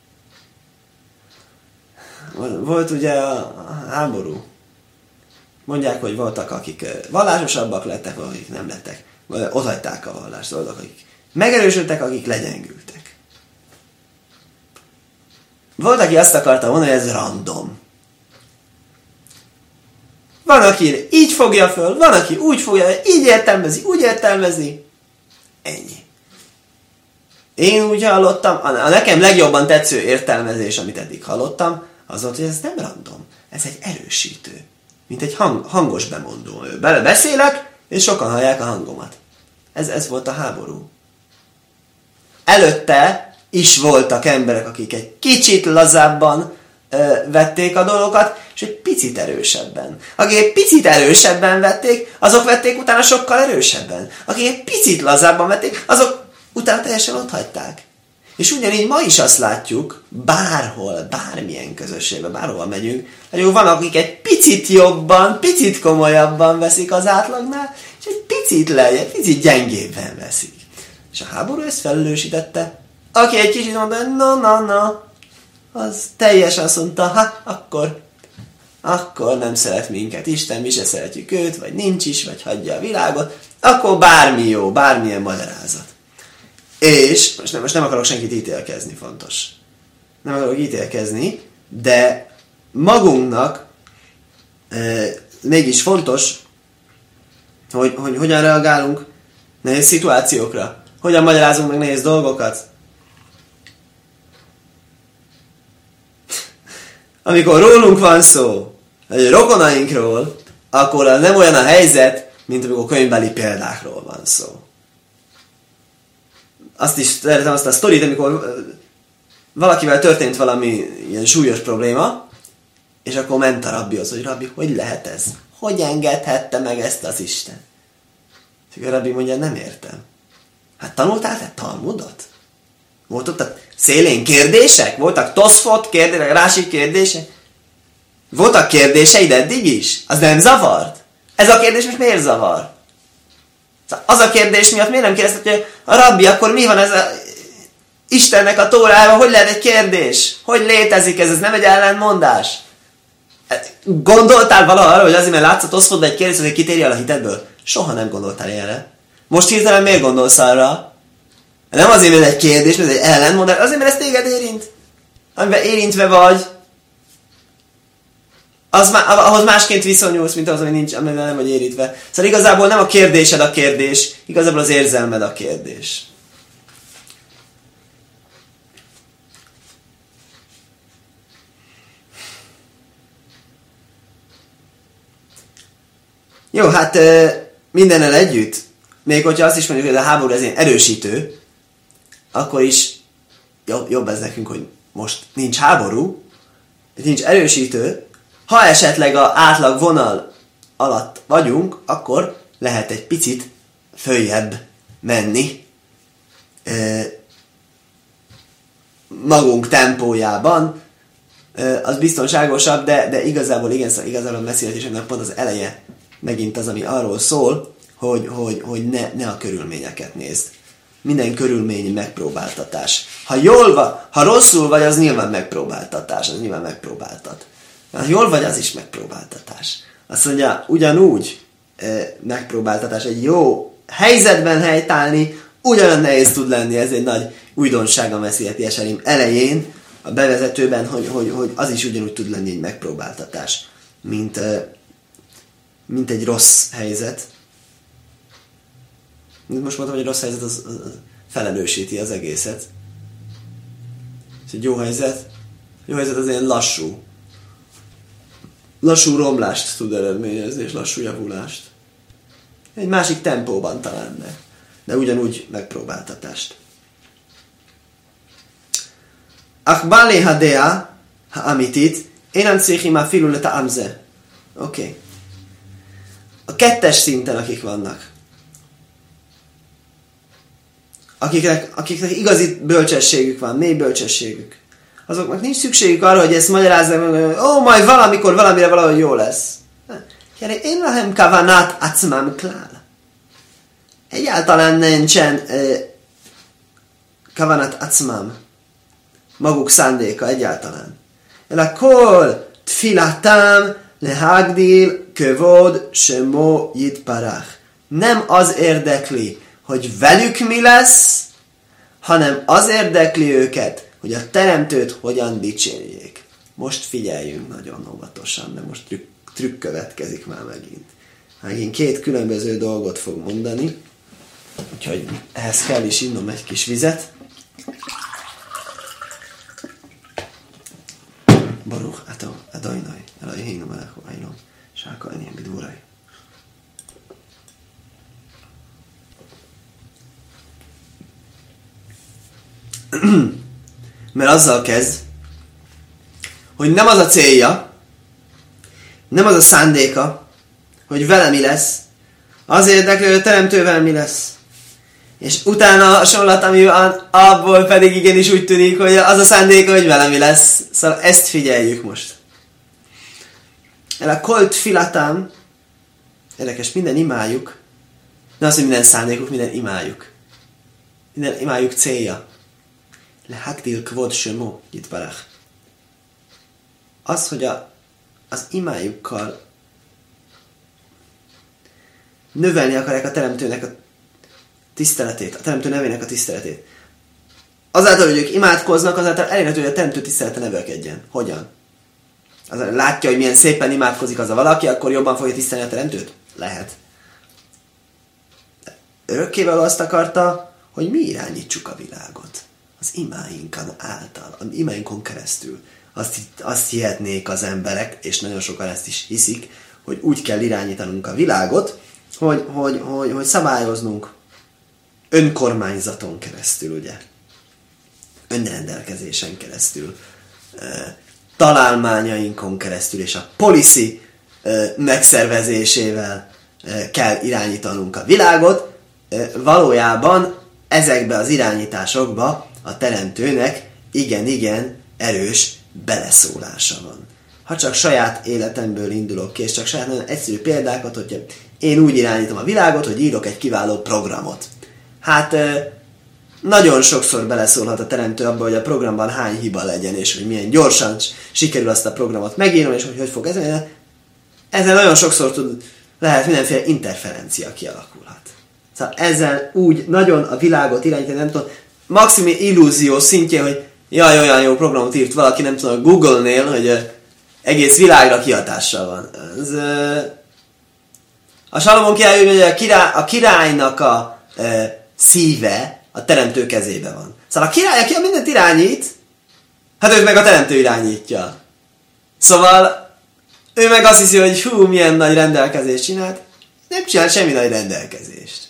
Volt ugye a háború. Mondják, hogy voltak, akik vallásosabbak lettek, akik nem lettek. Ott hagyták a vallást, voltak, akik megerősödtek, akik legyengültek. Volt, aki azt akarta mondani, hogy ez random. Van, aki így fogja föl, van, aki úgy fogja, így értelmezi, úgy értelmezi. Ennyi. Én úgy hallottam, a nekem legjobban tetsző értelmezés, amit eddig hallottam, az volt, hogy ez nem random, ez egy erősítő. Mint egy hang, hangos bemondó. Bele beszélek, és sokan hallják a hangomat. Ez, ez volt a háború. Előtte is voltak emberek, akik egy kicsit lazábban ö, vették a dolgokat, és egy picit erősebben. Akik egy picit erősebben vették, azok vették utána sokkal erősebben. Akik egy picit lazábban vették, azok utána teljesen ott hagyták. És ugyanígy ma is azt látjuk, bárhol, bármilyen közösségben, bárhol megyünk, hogy van, akik egy picit jobban, picit komolyabban veszik az átlagnál, és egy picit lejjebb, picit gyengébben veszik. És a háború ezt felelősítette. Aki egy kicsit mondta, na, na, na, az teljesen azt mondta, ha, akkor, akkor nem szeret minket Isten, mi se szeretjük őt, vagy nincs is, vagy hagyja a világot, akkor bármi jó, bármilyen magyarázat. És, most nem, most nem akarok senkit ítélkezni, fontos. Nem akarok ítélkezni, de magunknak e, mégis fontos, hogy, hogy hogyan reagálunk nehéz szituációkra. Hogyan magyarázunk meg nehéz dolgokat. amikor rólunk van szó, vagy a rokonainkról, akkor nem olyan a helyzet, mint amikor könyvbeli példákról van szó. Azt is szeretem azt a sztorit, amikor valakivel történt valami ilyen súlyos probléma, és akkor ment a rabbihoz, hogy rabbi, hogy lehet ez? Hogy engedhette meg ezt az Isten? És a rabbi mondja, nem értem. Hát tanultál te Talmudot? Volt ott a szélén kérdések? Voltak Toszfot kérdések, Rási kérdések? Voltak kérdéseid eddig is? Az nem zavart? Ez a kérdés most miért zavar? Az a kérdés miatt miért nem kérdezted, hogy a rabbi, akkor mi van ez a Istennek a Tórában? Hogy lehet egy kérdés? Hogy létezik ez? Ez nem egy ellentmondás? Gondoltál valaha arra, hogy azért, mert látszott Toszfotba egy kérdés, hogy kitérj el a hitedből? Soha nem gondoltál ilyenre. Most hirtelen miért gondolsz arra? Nem azért, mert egy kérdés, mert egy ellentmondás, azért, mert ez téged érint. Amiben érintve vagy, az má, ahhoz másként viszonyulsz, mint az, ami nincs, amiben nem vagy érintve. Szóval igazából nem a kérdésed a kérdés, igazából az érzelmed a kérdés. Jó, hát mindennel együtt, még hogyha azt is mondjuk, hogy a háború ez ilyen erősítő, akkor is jobb ez nekünk, hogy most nincs háború, nincs erősítő. Ha esetleg az átlag vonal alatt vagyunk, akkor lehet egy picit följebb menni magunk tempójában. Az biztonságosabb, de, de igazából igen, szóval igazából a messzéletiségnek pont az eleje megint az, ami arról szól, hogy, hogy, hogy ne, ne a körülményeket nézd. Minden körülmény megpróbáltatás. Ha jól vagy, ha rosszul vagy, az nyilván megpróbáltatás, az nyilván megpróbáltat. Ha jól vagy, az is megpróbáltatás. Azt mondja, ugyanúgy e, megpróbáltatás, egy jó helyzetben helytállni, ugyanolyan nehéz tud lenni, ez egy nagy újdonság a Messziheti Eserim elején, a bevezetőben, hogy, hogy, hogy az is ugyanúgy tud lenni egy megpróbáltatás, mint, e, mint egy rossz helyzet. Most mondtam, hogy egy rossz helyzet az, az felerősíti az egészet. És egy jó helyzet, jó helyzet az ilyen lassú. Lassú romlást tud eredményezni, és lassú javulást. Egy másik tempóban talán, de, de ugyanúgy megpróbáltatást. Ach bálé hadea, ha amitit, én nem céhim a filuleta amze. Oké. Okay. A kettes szinten, akik vannak. Akiknek, akiknek igazi bölcsességük van, mély bölcsességük. Azoknak nincs szükségük arra, hogy ezt magyarázzák, hogy ó, majd valamikor valamire valahogy jó lesz. Gyere, én lahem kavanát acmam klál. Egyáltalán nincsen eh, kavanát acmam. Maguk szándéka egyáltalán. Elakol tfilatam lehagdil kövod semo jitparach. Nem az érdekli, hogy velük mi lesz, hanem az érdekli őket, hogy a teremtőt hogyan dicsérjék. Most figyeljünk nagyon óvatosan, de most trükk, trükk következik már megint. Megint két különböző dolgot fog mondani, úgyhogy ehhez kell is innom egy kis vizet. Baruch, ató, adajnaj, elaj, hénu, melechó, ajlom, sáka, enyém, bidúraj. Mert azzal kezd, hogy nem az a célja, nem az a szándéka, hogy vele mi lesz, az érdekli, hogy a teremtővel mi lesz. És utána a hasonlat, ami van, abból pedig igenis úgy tűnik, hogy az a szándéka, hogy vele mi lesz. Szóval ezt figyeljük most. El a kolt filatám, érdekes, minden imájuk, nem az, hogy minden szándékuk, minden imájuk. Minden imájuk célja. Lehagdil kvod shemo yitbarach. Az, hogy a, az imájukkal növelni akarják a teremtőnek a tiszteletét, a teremtő nevének a tiszteletét. Azáltal, hogy ők imádkoznak, azáltal elérhető, hogy a teremtő tisztelete növelkedjen. Hogyan? Azáltal látja, hogy milyen szépen imádkozik az a valaki, akkor jobban fogja tisztelni a teremtőt? Lehet. Örökkévaló azt akarta, hogy mi irányítsuk a világot. Az imáinkon által, az imáinkon keresztül. azt, azt hihetnék az emberek, és nagyon sokan ezt is hiszik, hogy úgy kell irányítanunk a világot, hogy, hogy, hogy, hogy szabályoznunk önkormányzaton keresztül, ugye? Önrendelkezésen keresztül, találmányainkon keresztül, és a policy megszervezésével kell irányítanunk a világot. Valójában ezekbe az irányításokba a teremtőnek igen-igen erős beleszólása van. Ha csak saját életemből indulok ki, és csak saját nagyon egyszerű példákat, hogyha én úgy irányítom a világot, hogy írok egy kiváló programot. Hát nagyon sokszor beleszólhat a teremtő abba, hogy a programban hány hiba legyen, és hogy milyen gyorsan sikerül azt a programot megírnom, és hogy hogy fog ez. Ezzel nagyon sokszor tud, lehet mindenféle interferencia kialakulhat. Szóval ezzel úgy nagyon a világot irányítani, nem tudom, maximum illúzió szintje, hogy jaj, olyan jó programot írt valaki, nem tudom, Google-nél, hogy egész világra kihatással van. Ez, a Salomon király, hogy a, király, a királynak a e, szíve a teremtő kezében van. Szóval a király, aki a mindent irányít, hát őt meg a teremtő irányítja. Szóval ő meg azt hiszi, hogy hú, milyen nagy rendelkezést csinált. Nem csinált semmi nagy rendelkezést.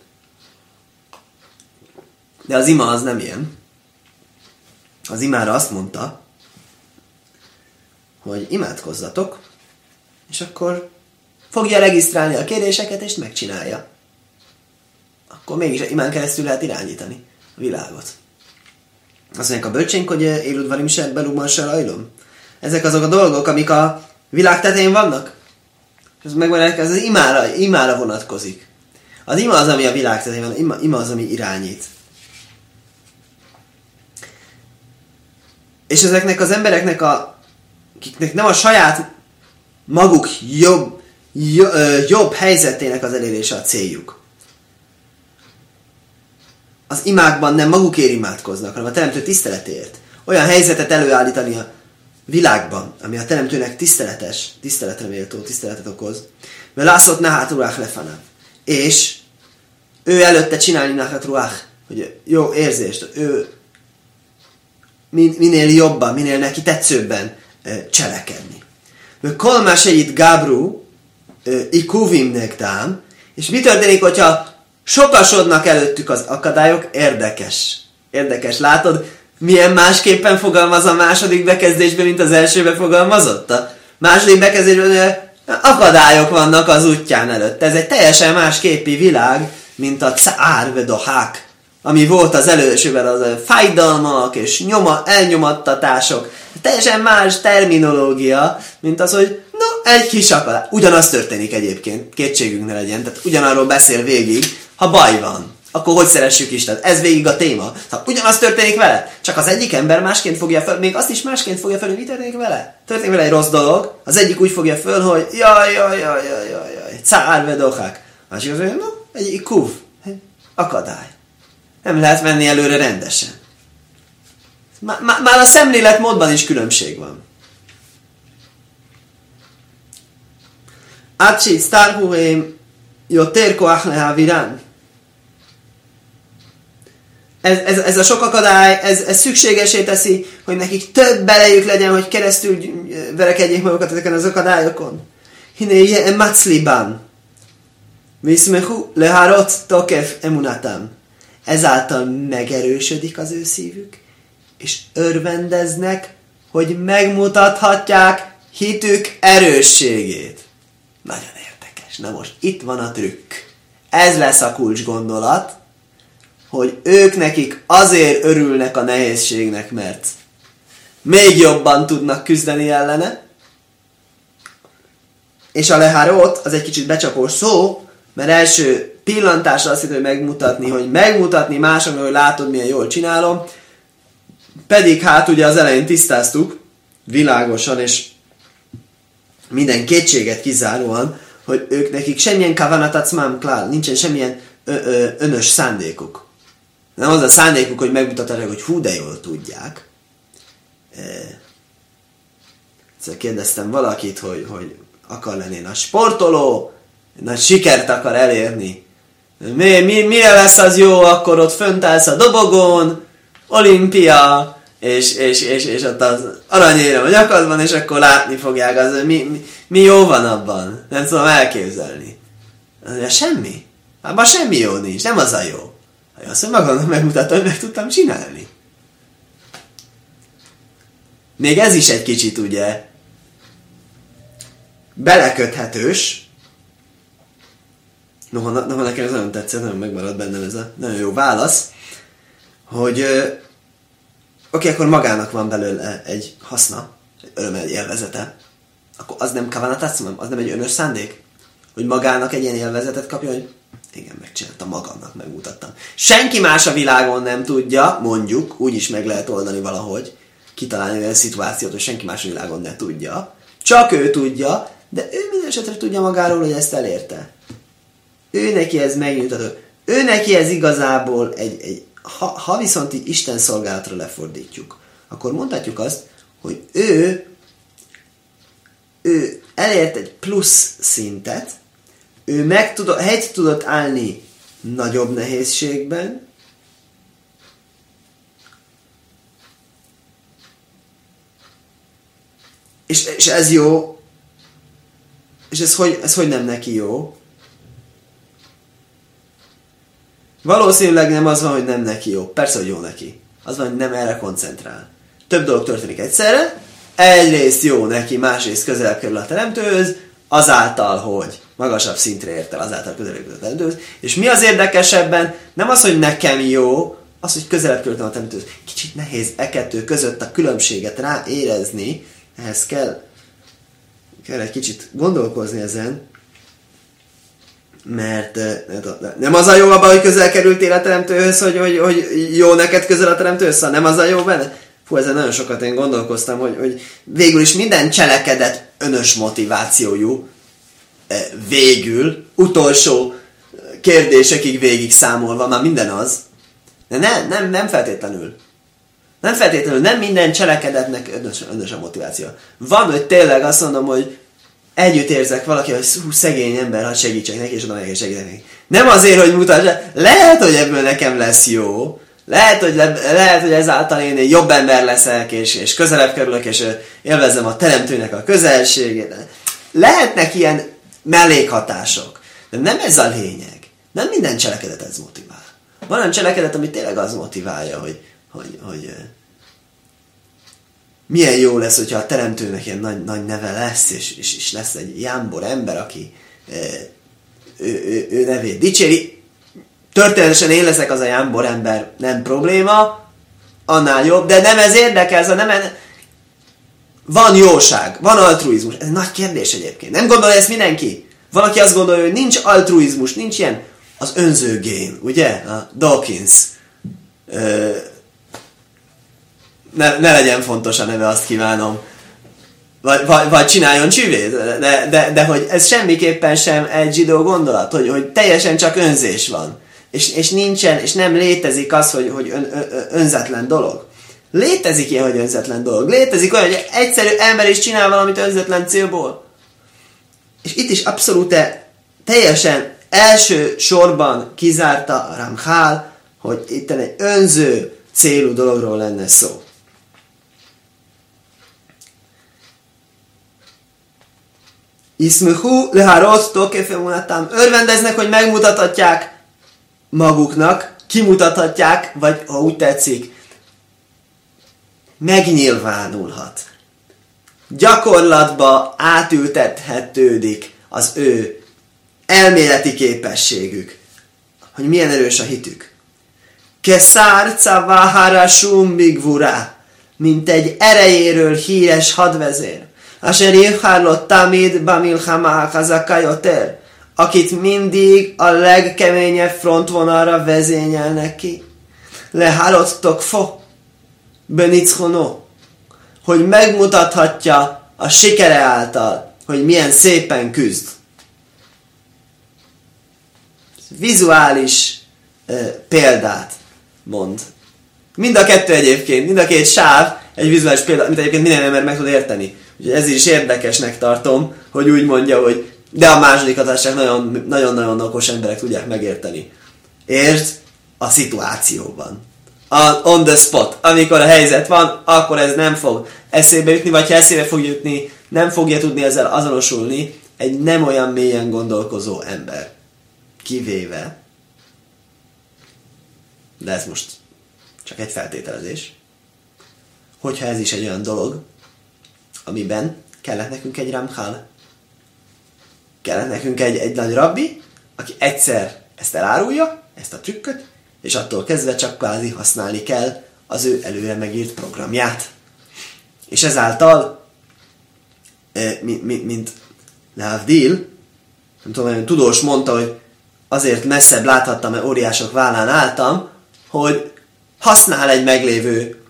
De az ima az nem ilyen. Az imára azt mondta, hogy imádkozzatok, és akkor fogja regisztrálni a kéréseket, és megcsinálja. Akkor mégis imán keresztül lehet irányítani a világot. Azt mondják a bölcsénk, hogy élud valim se, belugban se rajlom. Ezek azok a dolgok, amik a világ tetején vannak. És ez megmondják, ez az imára, imára vonatkozik. Az ima az, ami a világ tetején van, ima, ima az, ami irányít. És ezeknek az embereknek, a, akiknek nem a saját maguk jobb, jobb, jobb helyzetének az elérése a céljuk. Az imákban nem magukért imádkoznak, hanem a teremtő tiszteletéért. Olyan helyzetet előállítani a világban, ami a teremtőnek tiszteletes, tiszteletre méltó, tiszteletet okoz. Mert lászott nahát ruach lefana. És ő előtte csinálni nahát ruach, hogy jó érzést, ő minél jobban, minél neki tetszőbben cselekedni. Mert kolmáseit Gábru ikuvim nektám, és mi történik, hogyha sokasodnak előttük az akadályok? Érdekes. Érdekes. Látod, milyen másképpen fogalmaz a második bekezdésben, mint az elsőben fogalmazott? A második bekezdésben akadályok vannak az útján előtt. Ez egy teljesen más képi világ, mint a cár vedohák, ami volt az elősőben, az fájdalmak és nyoma, elnyomattatások. Teljesen más terminológia, mint az, hogy no, egy kis akadály. Ugyanaz történik egyébként, kétségünk ne legyen, tehát ugyanarról beszél végig, ha baj van, akkor hogy szeressük Istent? Ez végig a téma. Ha ugyanaz történik vele, csak az egyik ember másként fogja föl, még azt is másként fogja föl, hogy mi történik vele? Történik vele egy rossz dolog, az egyik úgy fogja föl, hogy jaj, jaj, jaj, jaj, jaj, jaj, cár vedohák. Másik az, hogy no, egy kuv, akadály. Nem lehet menni előre rendesen. Már a szemléletmódban is különbség van. Átsit sztárhúhém jotér koach lehávirán. Ez, ez, ez a sok akadály, ez, ez szükségesé teszi, hogy nekik több belejük legyen, hogy keresztül verekedjék magukat ezeken az akadályokon. Hinéje emacliban. Viszmehu leharot tokef emunatam. Ezáltal megerősödik az ő szívük, és örvendeznek, hogy megmutathatják hitük erősségét. Nagyon érdekes. Na most itt van a trükk. Ez lesz a kulcs gondolat, hogy ők nekik azért örülnek a nehézségnek, mert még jobban tudnak küzdeni ellene, és a lehárót az egy kicsit becsapós szó, mert első pillantásra azt hitt, hogy megmutatni, hogy megmutatni másoknak, hogy látod, milyen jól csinálom, pedig hát ugye az elején tisztáztuk, világosan, és minden kétséget kizáróan, hogy ők nekik semmilyen kavanatacmám klál, nincsen semmilyen ö, ö, önös szándékuk. Nem az a szándékuk, hogy megmutatják, hogy hú, de jól tudják. Egyszer kérdeztem valakit, hogy, hogy akar lenni nagy sportoló, nagy sikert akar elérni. Mi, mi, mire lesz az jó, akkor ott fönt állsz a dobogón, olimpia, és, és, és, és ott az aranyérem a nyakadban, és akkor látni fogják az, hogy mi, mi, mi jó van abban. Nem tudom elképzelni. De semmi. Abban semmi jó nincs. Nem az a jó. Azt, hogy magamnak megmutatom, hogy meg tudtam csinálni. Még ez is egy kicsit ugye beleköthetős. Noha, noha nekem ez nagyon tetszett, nagyon megmaradt bennem ez a nagyon jó válasz, hogy oké, okay, akkor magának van belőle egy haszna, egy öröme, egy élvezete, akkor az nem kavanatatszum, az nem egy önös szándék, hogy magának egy ilyen élvezetet kapja, hogy igen, megcsináltam magamnak, megmutattam. Senki más a világon nem tudja, mondjuk, úgy is meg lehet oldani valahogy, kitalálni olyan szituációt, hogy senki más a világon ne tudja. Csak ő tudja, de ő minden esetre tudja magáról, hogy ezt elérte. Ő neki ez megnyugtató. Ő neki ez igazából egy, egy ha, ha viszont így Isten szolgálatra lefordítjuk, akkor mondhatjuk azt, hogy ő, ő elért egy plusz szintet, ő meg tudott, helyt tudott állni nagyobb nehézségben, és, és ez jó, és ez hogy, ez hogy nem neki jó? Valószínűleg nem az van, hogy nem neki jó. Persze, hogy jó neki. Az van, hogy nem erre koncentrál. Több dolog történik egyszerre. Egyrészt jó neki, másrészt közelebb kerül a teremtőhöz, azáltal, hogy magasabb szintre ért el, azáltal közelebb kerül a teremtőhöz. És mi az érdekesebben? Nem az, hogy nekem jó, az, hogy közelebb kerültem a teremtőhöz. Kicsit nehéz e kettő között a különbséget rá érezni. Ehhez kell, kell egy kicsit gondolkozni ezen. Mert nem az a jó abban, hogy közel kerültél a teremtőhöz, hogy, hogy, hogy jó neked közel a teremtőhöz, szóval nem az a jó benne? Fú, ezen nagyon sokat én gondolkoztam, hogy, hogy végül is minden cselekedet önös motivációjú, végül, utolsó kérdésekig végig számolva, már minden az, de nem, nem, nem feltétlenül. Nem feltétlenül, nem minden cselekedetnek önös, önös a motiváció. Van, hogy tényleg azt mondom, hogy együtt érzek valaki, hogy hú, szegény ember, ha segítsek neki, és oda meg segítek neki. Nem azért, hogy mutass, lehet, hogy ebből nekem lesz jó, lehet, hogy, le, lehet, hogy ezáltal én egy jobb ember leszek, és, és közelebb kerülök, és élvezem a teremtőnek a közelségét. Lehetnek ilyen mellékhatások, de nem ez a lényeg. Nem minden cselekedet ez motivál. Van olyan cselekedet, ami tényleg az motiválja, hogy, hogy, hogy milyen jó lesz, hogyha a teremtőnek ilyen nagy, nagy neve lesz, és, és, és lesz egy jámbor ember, aki e, ő, ő, ő nevét dicséri. Történetesen én leszek az a jámbor ember, nem probléma, annál jobb, de nem ez érdekel, ez nem ez... Van jóság, van altruizmus. Ez egy nagy kérdés egyébként. Nem gondolja ezt mindenki? Van, aki azt gondolja, hogy nincs altruizmus, nincs ilyen az önző gén, ugye? A Dawkins. Ö, Ne, ne legyen fontos a neve, azt kívánom. Vagy, vagy, vagy csináljon csüvét. De, de, de hogy ez semmiképpen sem egy zsidó gondolat, hogy, hogy teljesen csak önzés van. És, és nincsen, és nem létezik az, hogy, hogy ön, ön, önzetlen dolog. Létezik ilyen, hogy önzetlen dolog. Létezik olyan, hogy egyszerű ember is csinál valamit önzetlen célból. És itt is abszolút teljesen első sorban kizárta a Ramchal, hogy itt egy önző célú dologról lenne szó. Iszmuhu leharot tokefemunatam. Örvendeznek, hogy megmutathatják maguknak, kimutathatják, vagy ha úgy tetszik, megnyilvánulhat. Gyakorlatba átültethetődik az ő elméleti képességük, hogy milyen erős a hitük. Keszár cavahara sumbigvura, mint egy erejéről híres hadvezér. Asher yivharlott tamid bamilchama hazakajoter, akit mindig a legkeményebb frontvonalra vezényelnek ki. Lehalottok fo, benitzhono, hogy megmutathatja a sikere által, hogy milyen szépen küzd. Vizuális uh, példát mond. Mind a kettő egyébként, mind a két sáv egy vizuális példa, amit egyébként minden ember meg tud érteni. Úgyhogy ez is érdekesnek tartom, hogy úgy mondja, hogy de a második hatásság nagyon-nagyon okos emberek tudják megérteni. Értsd a szituációban. on the spot. Amikor a helyzet van, akkor ez nem fog eszébe jutni, vagy ha eszébe fog jutni, nem fogja tudni ezzel azonosulni egy nem olyan mélyen gondolkozó ember. Kivéve, de ez most csak egy feltételezés, hogyha ez is egy olyan dolog, amiben kellett nekünk egy Ramchal. Kellett nekünk egy, egy nagy rabbi, aki egyszer ezt elárulja, ezt a trükköt, és attól kezdve csak kvázi használni kell az ő előre megírt programját. És ezáltal, mint, mint, mint Lehavdil, nem tudom, olyan tudós mondta, hogy azért messzebb láthattam, mert óriások vállán álltam, hogy használ egy meglévő,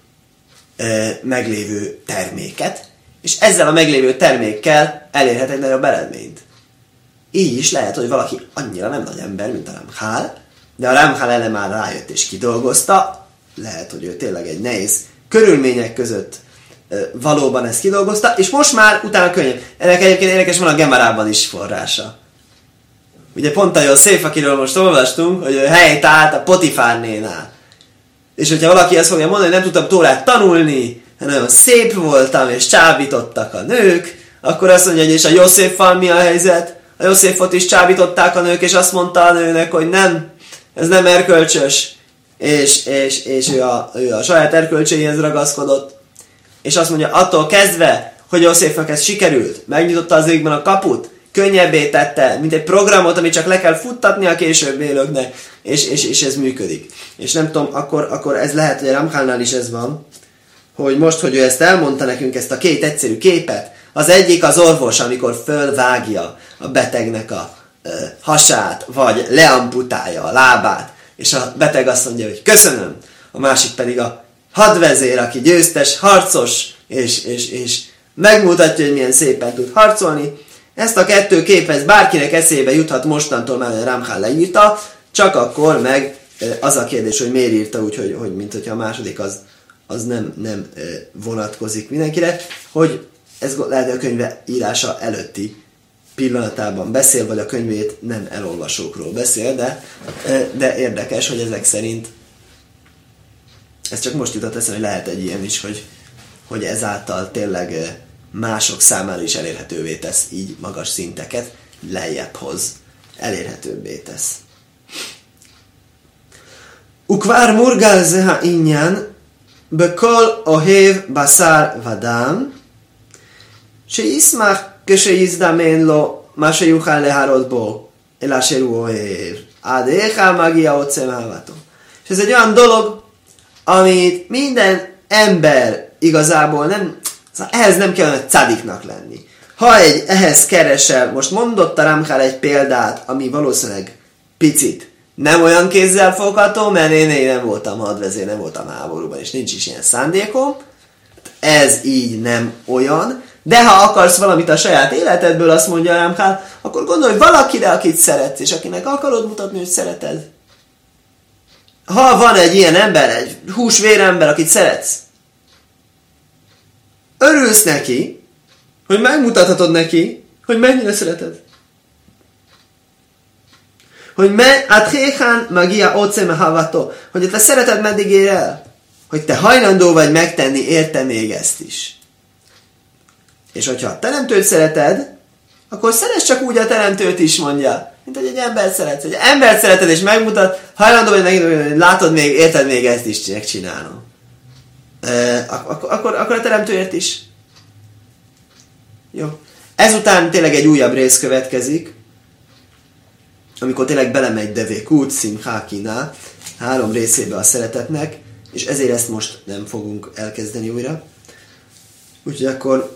meglévő terméket, és ezzel a meglévő termékkel elérhet egy nagyobb eredményt. Így is lehet, hogy valaki annyira nem nagy ember, mint a Ramchal, de a Ramchal ele már rájött és kidolgozta, lehet, hogy ő tényleg egy nehéz körülmények között valóban ezt kidolgozta, és most már utána könnyebb. Ennek egyébként érdekes, van a Gemarában is forrása. Ugye pont a József, akiről most olvastunk, hogy ő helyt állt a Potifárnénál. És hogyha valaki azt fogja mondani, hogy nem tudtam Tórát tanulni, nagyon szép voltam, és csábítottak a nők, akkor azt mondja, hogy és a Józseffal mi a helyzet? A Józsefot is csábították a nők, és azt mondta a nőnek, hogy nem, ez nem erkölcsös, és, és, és ő, a, ő a saját erkölcséhez ragaszkodott. És azt mondja, attól kezdve, hogy Józsefnek ez sikerült, megnyitotta az égben a kaput, könnyebbé tette, mint egy programot, amit csak le kell futtatni a később élőknek, és, és, és ez működik. És nem tudom, akkor, akkor ez lehet, hogy a Ramchalnál is ez van, hogy most, hogy ő ezt elmondta nekünk, ezt a két egyszerű képet, az egyik az orvos, amikor fölvágja a betegnek a ö, hasát, vagy leamputálja a lábát, és a beteg azt mondja, hogy köszönöm, a másik pedig a hadvezér, aki győztes, harcos, és, és, és megmutatja, hogy milyen szépen tud harcolni. Ezt a kettő képet bárkinek eszébe juthat mostantól már, hogy Ramchal leírta, csak akkor meg az a kérdés, hogy miért írta úgy, hogy, hogy mint hogyha a második az, az nem, nem vonatkozik mindenkire, hogy ez lehet, hogy a könyve írása előtti pillanatában beszél, vagy a könyvét nem elolvasókról beszél, de, de érdekes, hogy ezek szerint ez csak most jutott eszembe, hogy lehet egy ilyen is, hogy, hogy ezáltal tényleg mások számára is elérhetővé tesz így magas szinteket, lejjebb hoz, elérhetőbbé tesz. Ukvár murgal zeha inyan bekol ohev basar vadam se iszmach köse izdamen lo ma se juchal leharod bo el asher hu ohev adecha magia otzem havato. És ez egy olyan dolog, amit minden ember igazából nem, ehhez nem kellene cadiknak lenni. Ha egy ehhez keresel, most mondott a Ramchal egy példát, ami valószínűleg picit nem olyan kézzel fogható, mert én, én nem voltam hadvezér, nem voltam háborúban, és nincs is ilyen szándékom. Ez így nem olyan, de ha akarsz valamit a saját életedből, azt mondja a Ramchal, akkor gondolj valakire, akit szeretsz, és akinek akarod mutatni, hogy szereted. Ha van egy ilyen ember, egy húsvérember, akit szeretsz, örülsz neki, hogy megmutathatod neki, hogy mennyire szereted. Hogy me athéhán magia oceme havato, hogy te szereted, meddig ér el. Hogy te hajlandó vagy megtenni érte még ezt is. És hogyha a teremtőt szereted, akkor szeress csak úgy a teremtőt is, mondja. Mint hogy egy embert szeretsz. Hogy embert szereted és megmutat, hajlandó vagy megmutatni, látod még, érted még ezt is megcsinálom. E, akkor, akkor, akkor a teremtőért is. Jó. Ezután tényleg egy újabb rész következik, amikor tényleg belemegy devékút, szimhákinál, három részébe a szeretetnek, és ezért ezt most nem fogunk elkezdeni újra. Úgyhogy akkor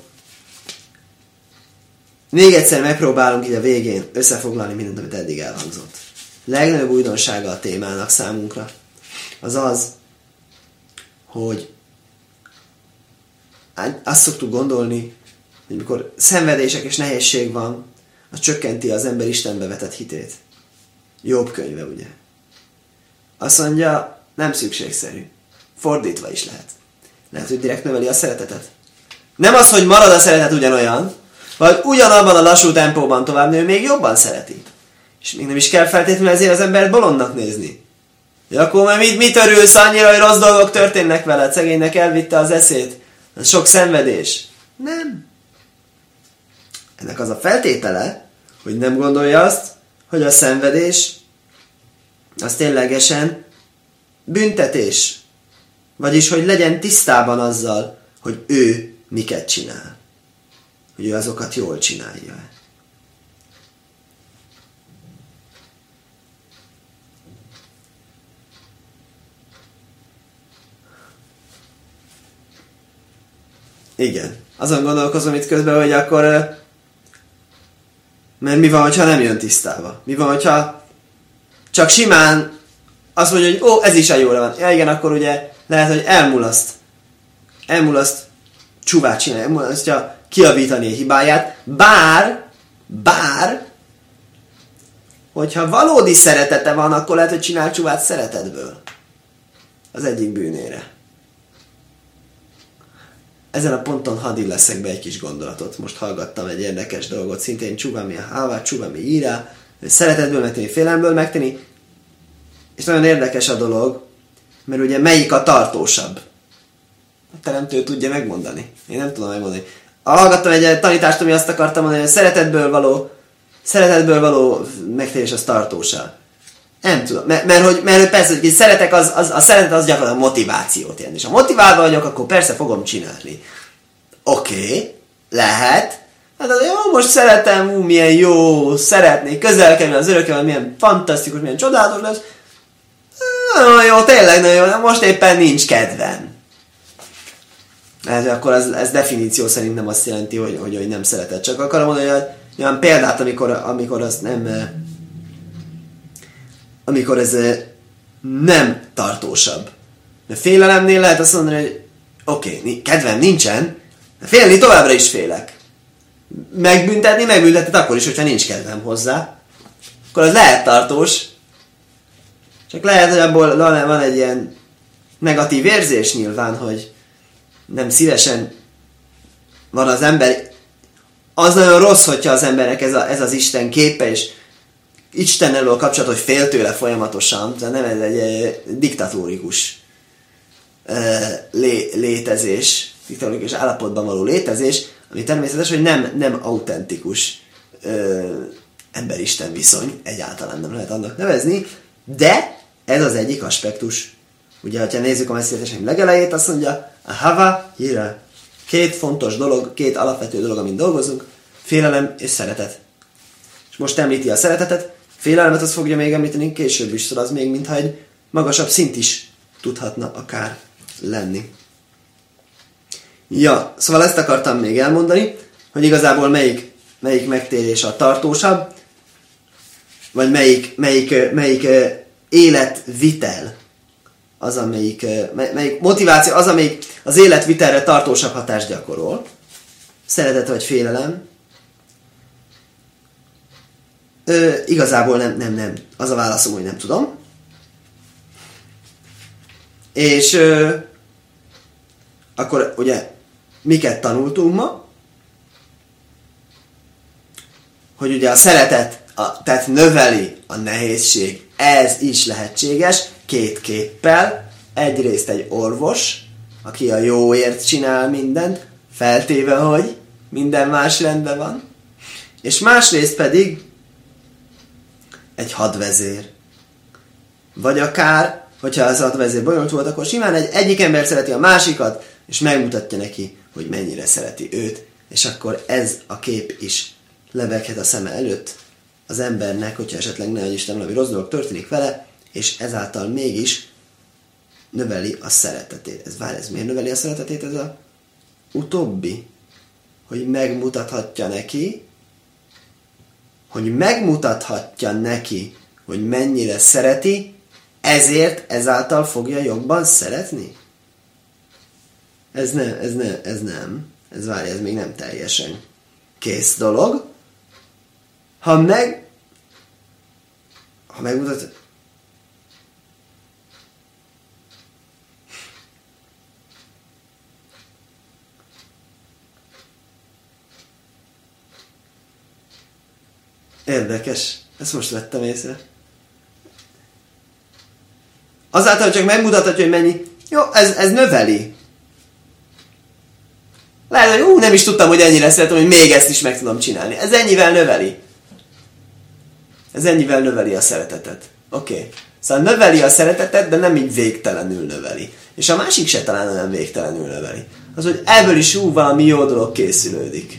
még egyszer megpróbálunk így a végén összefoglalni mindent, amit eddig elhangzott. Legnagyobb újdonsága a témának számunkra az az, hogy azt szoktuk gondolni, hogy mikor szenvedések és nehézség van, az csökkenti az ember Istenbe vetett hitét. Jobb könyve, ugye? Azt mondja, nem szükségszerű. Fordítva is lehet. Lehet, hogy direkt növeli a szeretetet. Nem az, hogy marad a szeretet ugyanolyan, vagy ugyanabban a lassú tempóban tovább nő, még jobban szereti. És még nem is kell feltétlenül ezért az embert bolondnak nézni. Ja, akkor már mit, mit örülsz annyira, hogy rossz dolgok történnek veled? Szegénynek elvitte az eszét. Ez sok szenvedés. Nem. Ennek az a feltétele, hogy nem gondolja azt, hogy a szenvedés az ténylegesen büntetés. Vagyis, hogy legyen tisztában azzal, hogy ő miket csinál. Hogy ő azokat jól csinálja. Igen. Azon gondolkozom itt közben, hogy akkor... Mert mi van, hogyha nem jön tisztába? Mi van, hogyha csak simán azt mondja, hogy ó, ez is a jóra van. Ja igen, akkor ugye lehet, hogy elmulaszt. Elmulaszt csúvát csinálni, elmulasztja kiavítani a hibáját. Bár, bár, hogyha valódi szeretete van, akkor lehet, hogy csinál csúvát szeretetből. Az egyik bűnére. Ezen a ponton hadd illeszek be egy kis gondolatot. Most hallgattam egy érdekes dolgot, szintén csúvámi a hávát, csúvámi írá, szeretetből megtenni, félelemből megtenni. És nagyon érdekes a dolog, mert ugye melyik a tartósabb? A teremtő tudja megmondani. Én nem tudom megmondani. Hallgattam egy tanítást, ami azt akartam mondani, hogy a szeretetből való, szeretetből való megtérés az tartósabb. Nem tudom, mert, mert, hogy, mert persze, hogy szeretek, az, az, a szeretet az gyakorlatilag motivációt jelent. És ha motiválva vagyok, akkor persze fogom csinálni. Oké, okay, lehet. Hát az, jó, most szeretem, ú, milyen jó, szeretnék közel kerülni az örökkel, milyen fantasztikus, milyen csodálatos lesz. Nagyon jó, tényleg nagyon jó, most éppen nincs kedvem. Ez, akkor ez, ez definíció szerint nem azt jelenti, hogy, hogy, hogy nem szereted. Csak akarom mondani, hogy olyan példát, amikor, amikor azt nem... amikor ez nem tartósabb. De félelemnél lehet azt mondani, hogy oké, okay, kedvem nincsen, de félni továbbra is félek. Megbüntetni, megbünteted akkor is, hogyha nincs kedvem hozzá. Akkor az lehet tartós. Csak lehet, hogy abból van egy ilyen negatív érzés nyilván, hogy nem szívesen van az ember. Az nagyon rossz, hogyha az embernek ez, a, ez az Isten képe, és Istennel a kapcsolat, hogy fél tőle folyamatosan, tehát nem ez egy, egy diktatórikus lé, létezés, diktatórikus állapotban való létezés, ami természetes, hogy nem, nem autentikus ember-isten viszony, egyáltalán nem lehet annak nevezni, de ez az egyik aspektus. Ugye, ha nézzük a messzélyeteseim legelejét, azt mondja, a hava, hira, két fontos dolog, két alapvető dolog, amin dolgozunk, félelem és szeretet. És most említi a szeretetet, félelmet azt fogja még említeni később is, szóval az még mintha egy magasabb szint is tudhatna akár lenni. Ja, szóval ezt akartam még elmondani, hogy igazából melyik, melyik megtérés a tartósabb, vagy melyik, melyik, melyik életvitel az, amelyik, melyik motiváció az, amelyik az életvitelre tartósabb hatást gyakorol. Szeretet vagy félelem. Ö, igazából nem, nem, nem. Az a válaszom, hogy nem tudom. És ö, akkor ugye miket tanultunk ma? Hogy ugye a szeretet, a, tehát növeli a nehézség. Ez is lehetséges két képpel. Egyrészt egy orvos, aki a jóért csinál mindent, feltéve, hogy minden más rendben van. És másrészt pedig egy hadvezér. Vagy akár, hogyha az hadvezér bonyolult volt, akkor simán egy, egyik ember szereti a másikat, és megmutatja neki, hogy mennyire szereti őt. És akkor ez a kép is lebeghet a szeme előtt az embernek, hogyha esetleg ne Isten valami rossz dolog történik vele, és ezáltal mégis növeli a szeretetét. Ez várj, ez miért növeli a szeretetét? Ez a utóbbi, hogy megmutathatja neki, hogy megmutathatja neki, hogy mennyire szereti, ezért ezáltal fogja jobban szeretni? Ez nem, ez nem, ez nem. Ez várj, ez még nem teljesen kész dolog. Ha meg, ha megmutat, érdekes. Ezt most vettem észre. Azáltal, hogy csak megmutathatja, hogy mennyi, jó, ez, ez növeli. Lehet, hogy ú, nem is tudtam, hogy ennyire szeretem, hogy még ezt is meg tudom csinálni. Ez ennyivel növeli. Ez ennyivel növeli a szeretetet. Oké. Okay. Szóval növeli a szeretetet, de nem így végtelenül növeli. És a másik se talán olyan végtelenül növeli. Az, hogy ebből is ú, valami jó dolog készülődik.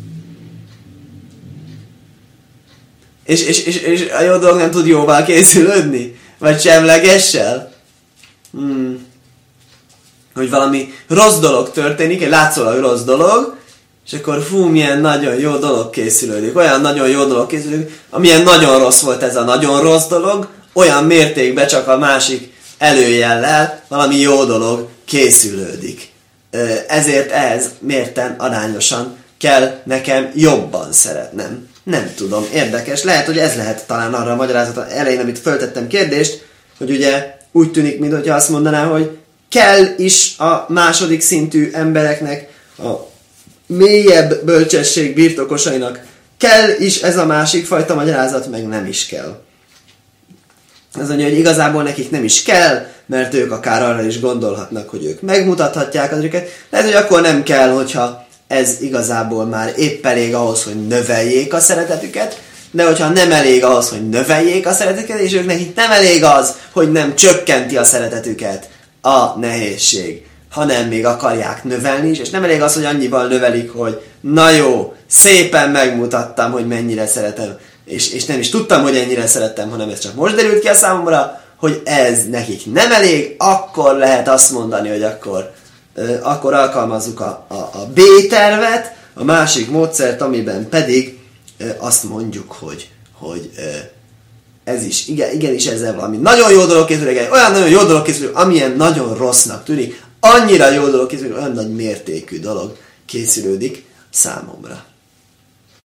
És, és, és, és a jó dolog nem tud jóval készülődni? Vagy semlegessel? Hmm. Hogy valami rossz dolog történik, egy látszólag rossz dolog, és akkor fú, milyen nagyon jó dolog készülődik. Olyan nagyon jó dolog készülődik, amilyen nagyon rossz volt ez a nagyon rossz dolog, olyan mértékben csak a másik előjellel valami jó dolog készülődik. Ezért ez mérten arányosan kell nekem jobban szeretnem. Nem tudom, érdekes. Lehet, hogy ez lehet talán arra a magyarázat elején, amit föltettem kérdést, hogy ugye úgy tűnik, mintha azt mondaná, hogy kell is a második szintű embereknek, a mélyebb bölcsesség birtokosainak, kell is ez a másik fajta magyarázat, meg nem is kell. Az mondja, hogy igazából nekik nem is kell, mert ők akár arra is gondolhatnak, hogy ők megmutathatják az őket. Lehet, hogy akkor nem kell, hogyha ez igazából már épp elég ahhoz, hogy növeljék a szeretetüket, de hogyha nem elég ahhoz, hogy növeljék a szeretetüket, és ők nekik nem elég az, hogy nem csökkenti a szeretetüket a nehézség, hanem még akarják növelni is, és nem elég az, hogy annyival növelik, hogy na jó, szépen megmutattam, hogy mennyire szeretem, és, és nem is tudtam, hogy ennyire szerettem, hanem ez csak most derült ki a számomra, hogy ez nekik nem elég, akkor lehet azt mondani, hogy akkor, euh, akkor alkalmazzuk a, a, a B-tervet, a másik módszert, amiben pedig euh, azt mondjuk, hogy, hogy euh, ez is, igen, igenis ezzel valami nagyon jó dolog készülődik, olyan nagyon jó dolog készülődik, amilyen nagyon rossznak tűnik, annyira jó dolog készülődik, olyan nagy mértékű dolog készülődik számomra.